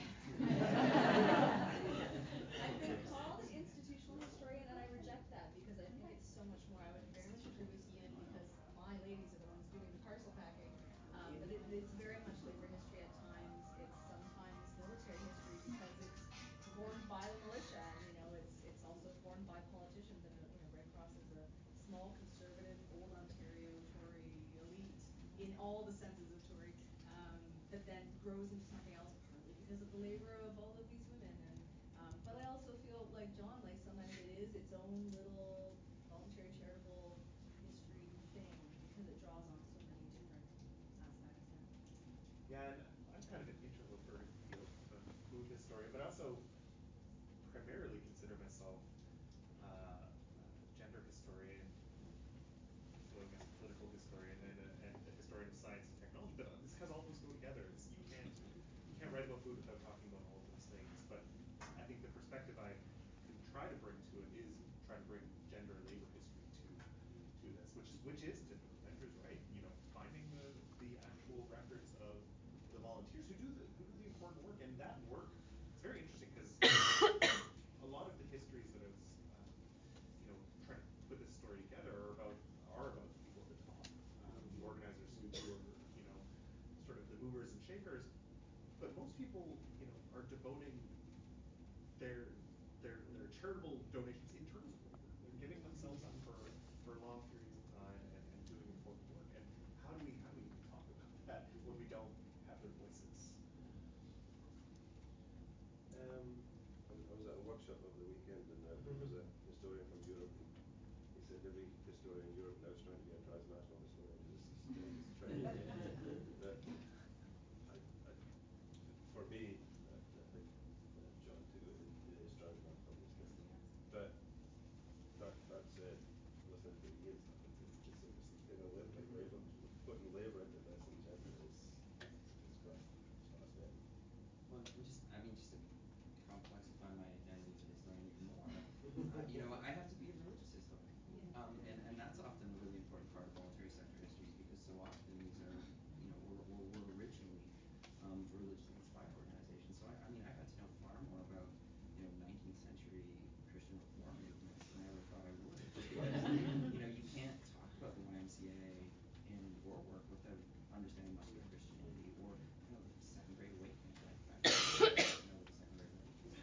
I've been called an institutional historian, and I reject that because I think it's so much more. I would very much agree with Ian because my ladies are the ones doing the parcel packing. Um, but it, it's very much labor history at times. It's sometimes military history because it's formed by the militia, and you know, it's it's also formed by politicians. And uh, you know, Red Cross is a small, conservative, old Ontario Tory elite in all the senses of Tory, um, that then grows into something else, partly because of the labor of all of these women. And um, but I also feel like John, like sometimes it is its own little voluntary charitable history thing because it draws on so many different aspects. Yeah. Yeah, and I'm kind of an integral for field, a food historian, but also primarily consider myself uh, a gender historian, also I guess a political historian, and a, and a historian of science and technology. But this because all those go together. It's, you can't you can't write about food without talking about all of those things. But I think the perspective I can try to bring to it is try to bring gender labor history to to this, which is which is difficult. Andrew's right. You know, finding the the actual records of the volunteers who do the who do the important work, and that work, it's very interesting because a lot of the histories that I was um, you know trying to put this story together are about are about the people at the top, um, the organizers who, who are you know sort of the movers and shakers, but most people you know are devoting their their their charitable donations in terms of labor. They're giving themselves up for for long periods of time and, and doing important work. And how do we how do we even talk about that when we don't have their voices? Um, I was, I was at a workshop over the weekend, and uh, there was a historian from Europe, and he said every historian in Europe now is trying to be a transnational historian because it's this tremendous trend. That I, I, for me, uh, I think uh, John too, it, it is transnational, obviously. But that that said, listening to Ian stuff, it, it, it seriously putting labour into this in general is is, is quite fascinating. Well, and just, I mean, just to complexify my identity as a historian even more, uh, you know, I have to be a religious historian. Yeah. Um, and, and that's often a really important part of voluntary sector histories because so often these are, you know, or, or were originally um, religiously inspired organizations. So I, I mean, I got to know far more about, you know, nineteenth century Christian reform movements than I ever thought I would. Because, you know, you can't talk about the Y M C A in your work without understanding much of Christianity or, you know, the Second Great Awakening. I, I forgot to know what the Second Great Awakening was.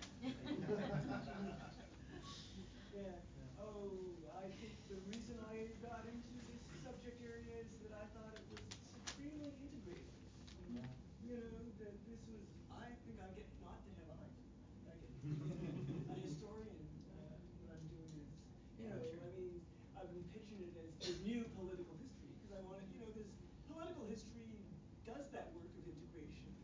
Yeah. Oh, I think the reason I got into this subject area is that I thought it was supremely integrated. Yeah. You know, that this was, I think I get not to have a haiku. I get to be a, a historian. Uh, what I'm doing is, you Yeah, know, true. I mean, I've been pitching it as the new political history because I want to, you know, because political history does that work of integration.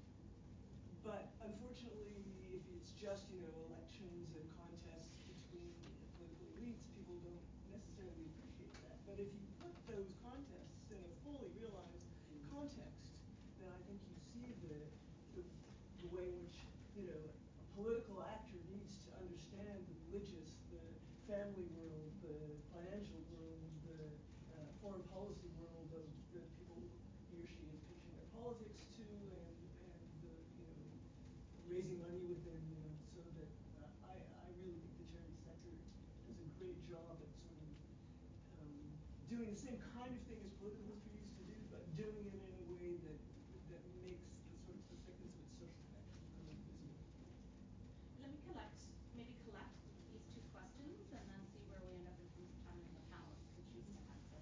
But unfortunately, if it's just, you know, elections and contests between political elites, people don't necessarily appreciate that. But if you put those contests in a fully realized context, then I think you see the the, the way in which, you know, a political actor needs to understand the religious, the family world, the financial world, the uh, foreign policy world of the people he or she is pitching their politics to, and and the, you know, raising money with them, you know, so that uh, I I really think the charity sector does a great job at sort of um, doing the same kind of thing as political history used to do, but doing it in a way that that makes the sort of perfectness of its social connections really visible. Let me collect, maybe collect these two questions and then see where we end up in terms of time, and then the panelists can choose to answer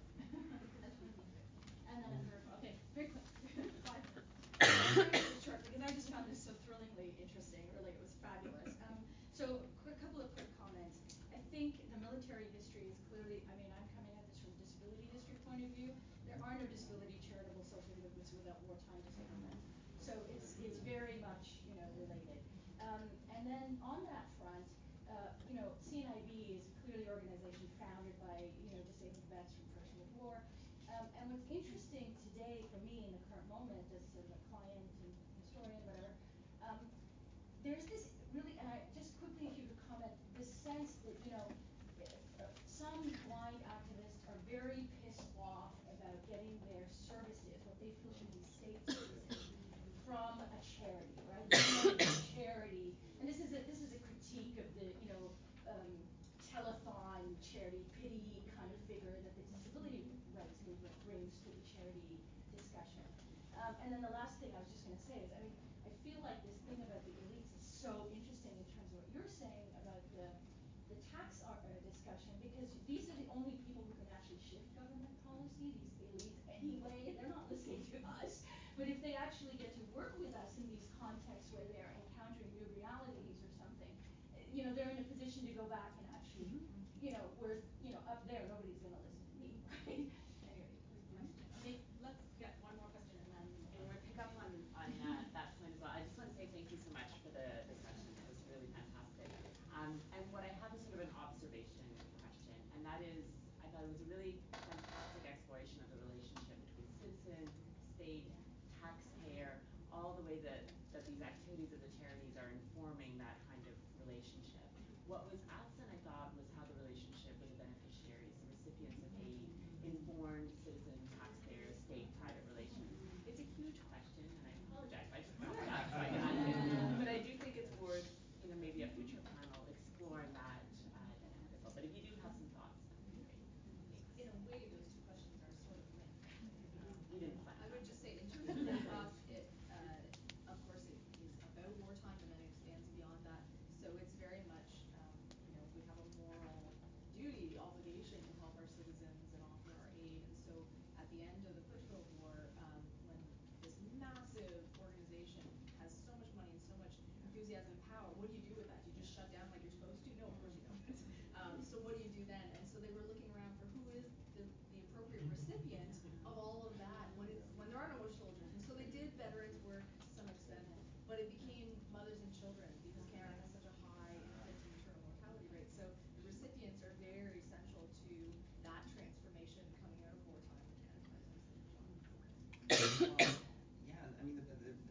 as we see fit. And then a third, okay, very quick, five minutes. I'll try to keep it short because I just found this so thrillingly interesting. Really, it was fabulous. Um, so, a couple of quick comments. I think the military history is clearly, I mean, I'm coming at this from a disability history point of view. There are no disability charitable social movements without wartime disablement. So it's it's very much, you know, related. Um, and then on that front, uh, you know, C N I B is clearly an organization founded by, you know, disabled vets from First World War. Um, and what's interesting today for me in the current moment as sort of a client and historian, whatever, um, there's this really, and I just quickly, if you could comment, this sense that, you know, uh, some blind activists are very pissed off about getting their services, what they feel should be state services, from a charity, right? From a charity, and this is a this is a critique of the, you know, um, telethon charity pity kind of figure that the disability rights movement brings to the charity discussion. Um, and then the last thing I was just going to say is, I mean, I feel like this thing about the elites is so interesting in terms of what you're saying about the the tax uh, discussion, because these are the only people who can actually shift government policy, these elites anyway. They're not listening to us. But if they actually get to work with us in these contexts where they're encountering new realities or something, you know, they're in a position to go back and actually, you know, whereas, you know, up there, nobody's going to listen to me, right? Anyway, quick question. Okay, let's get one more question and then I want to pick up on, on uh, that point as well. I just want to say thank you so much for the, the session. It was really fantastic. Um, and what I have is sort of an observation question, and that is, I thought it was a really fantastic exploration of the relationship between citizen, state, taxpayer, all the way that, that these activities of the charities are informing that kind of relationship. What was absent, I thought, was how the relationship with the beneficiaries, the recipients of aid, informed citizen, taxpayer, state, private relations. It's a huge question, and I apologize. I just brought it up, so I got it. But I do think it's worth, you know, maybe a future panel exploring that uh, dynamic as well. But if you do have some thoughts, that would be great. Thanks. In a way, those two questions are sort of linked. Um, You didn't plan I that. would just say, in terms of the Red Cross, it, uh, of course, it is about wartime, but then it expands beyond that. So it's very much, um, you know, we have a moral duty, obligation to help our citizens and offer our aid. And so at the end of the Portugal War, um, when this massive organization has so much money and so much enthusiasm and power, what do you do with that? Do you just shut down like you're supposed to? No, of course you don't. um, so what do you do then? And so they were looking around for who is the, the appropriate recipient of all of that when it's when there are no more soldiers. And so they did veterans work to some extent, but it became mothers and children because Canada has such a high infant and maternal mortality rate. So the recipients are very central to that transformation coming out of wartime that Canada talks about.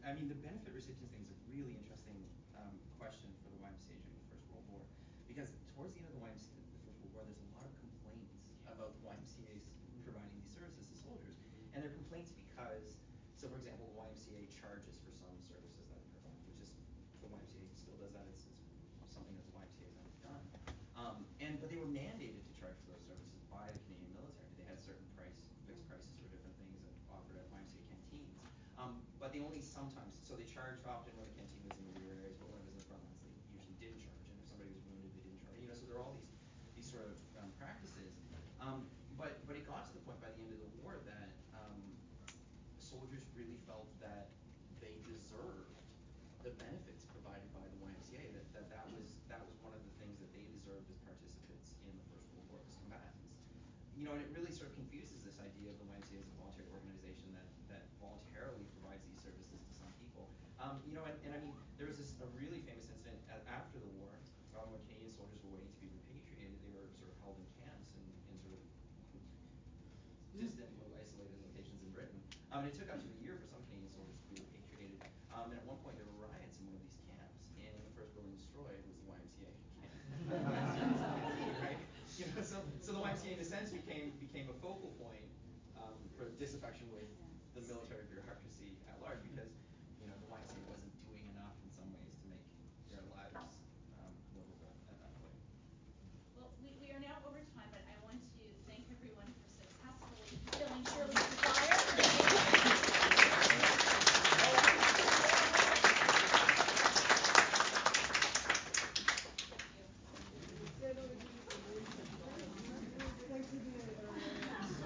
I mean, the benefit recipients thing is a really interesting um, question for the Y M C A during the First World War, because towards the end of the Y M C A, the First World War, there's a lot of complaints about the Y M C A's providing these services to soldiers, and they're complaints because, so for example, the Y M C A charges for some services that it provides, which is the Y M C A still does that. It's, it's something that the Y M C A has always done. Um, and but they were mandated to charge for those services by the Canadian military. They had certain price, fixed prices for different things that offered at Y M C A canteens. Um, but they only sometimes, so they charged often when the canteen was in the rear areas, but when it was in the front lines, they usually didn't charge. And if somebody was wounded, they didn't charge. You know, so there are all these these sort of um, practices. Um, but but it got to the point by the end of the war that um, soldiers really felt that they deserved the benefits provided by the Y M C A, that, that that was that was one of the things that they deserved as participants in the First World War, as combatants. You know, and it really sort of confuses this idea of the Y M C A as a voluntary organization that, that voluntarily provides these services to some people. Um, you know, and, and I mean, there was this a really famous incident a- after the war, um, when Canadian soldiers were waiting to be repatriated. They were sort of held in camps in, in sort of distant, isolated locations in Britain. Um, and it took up to a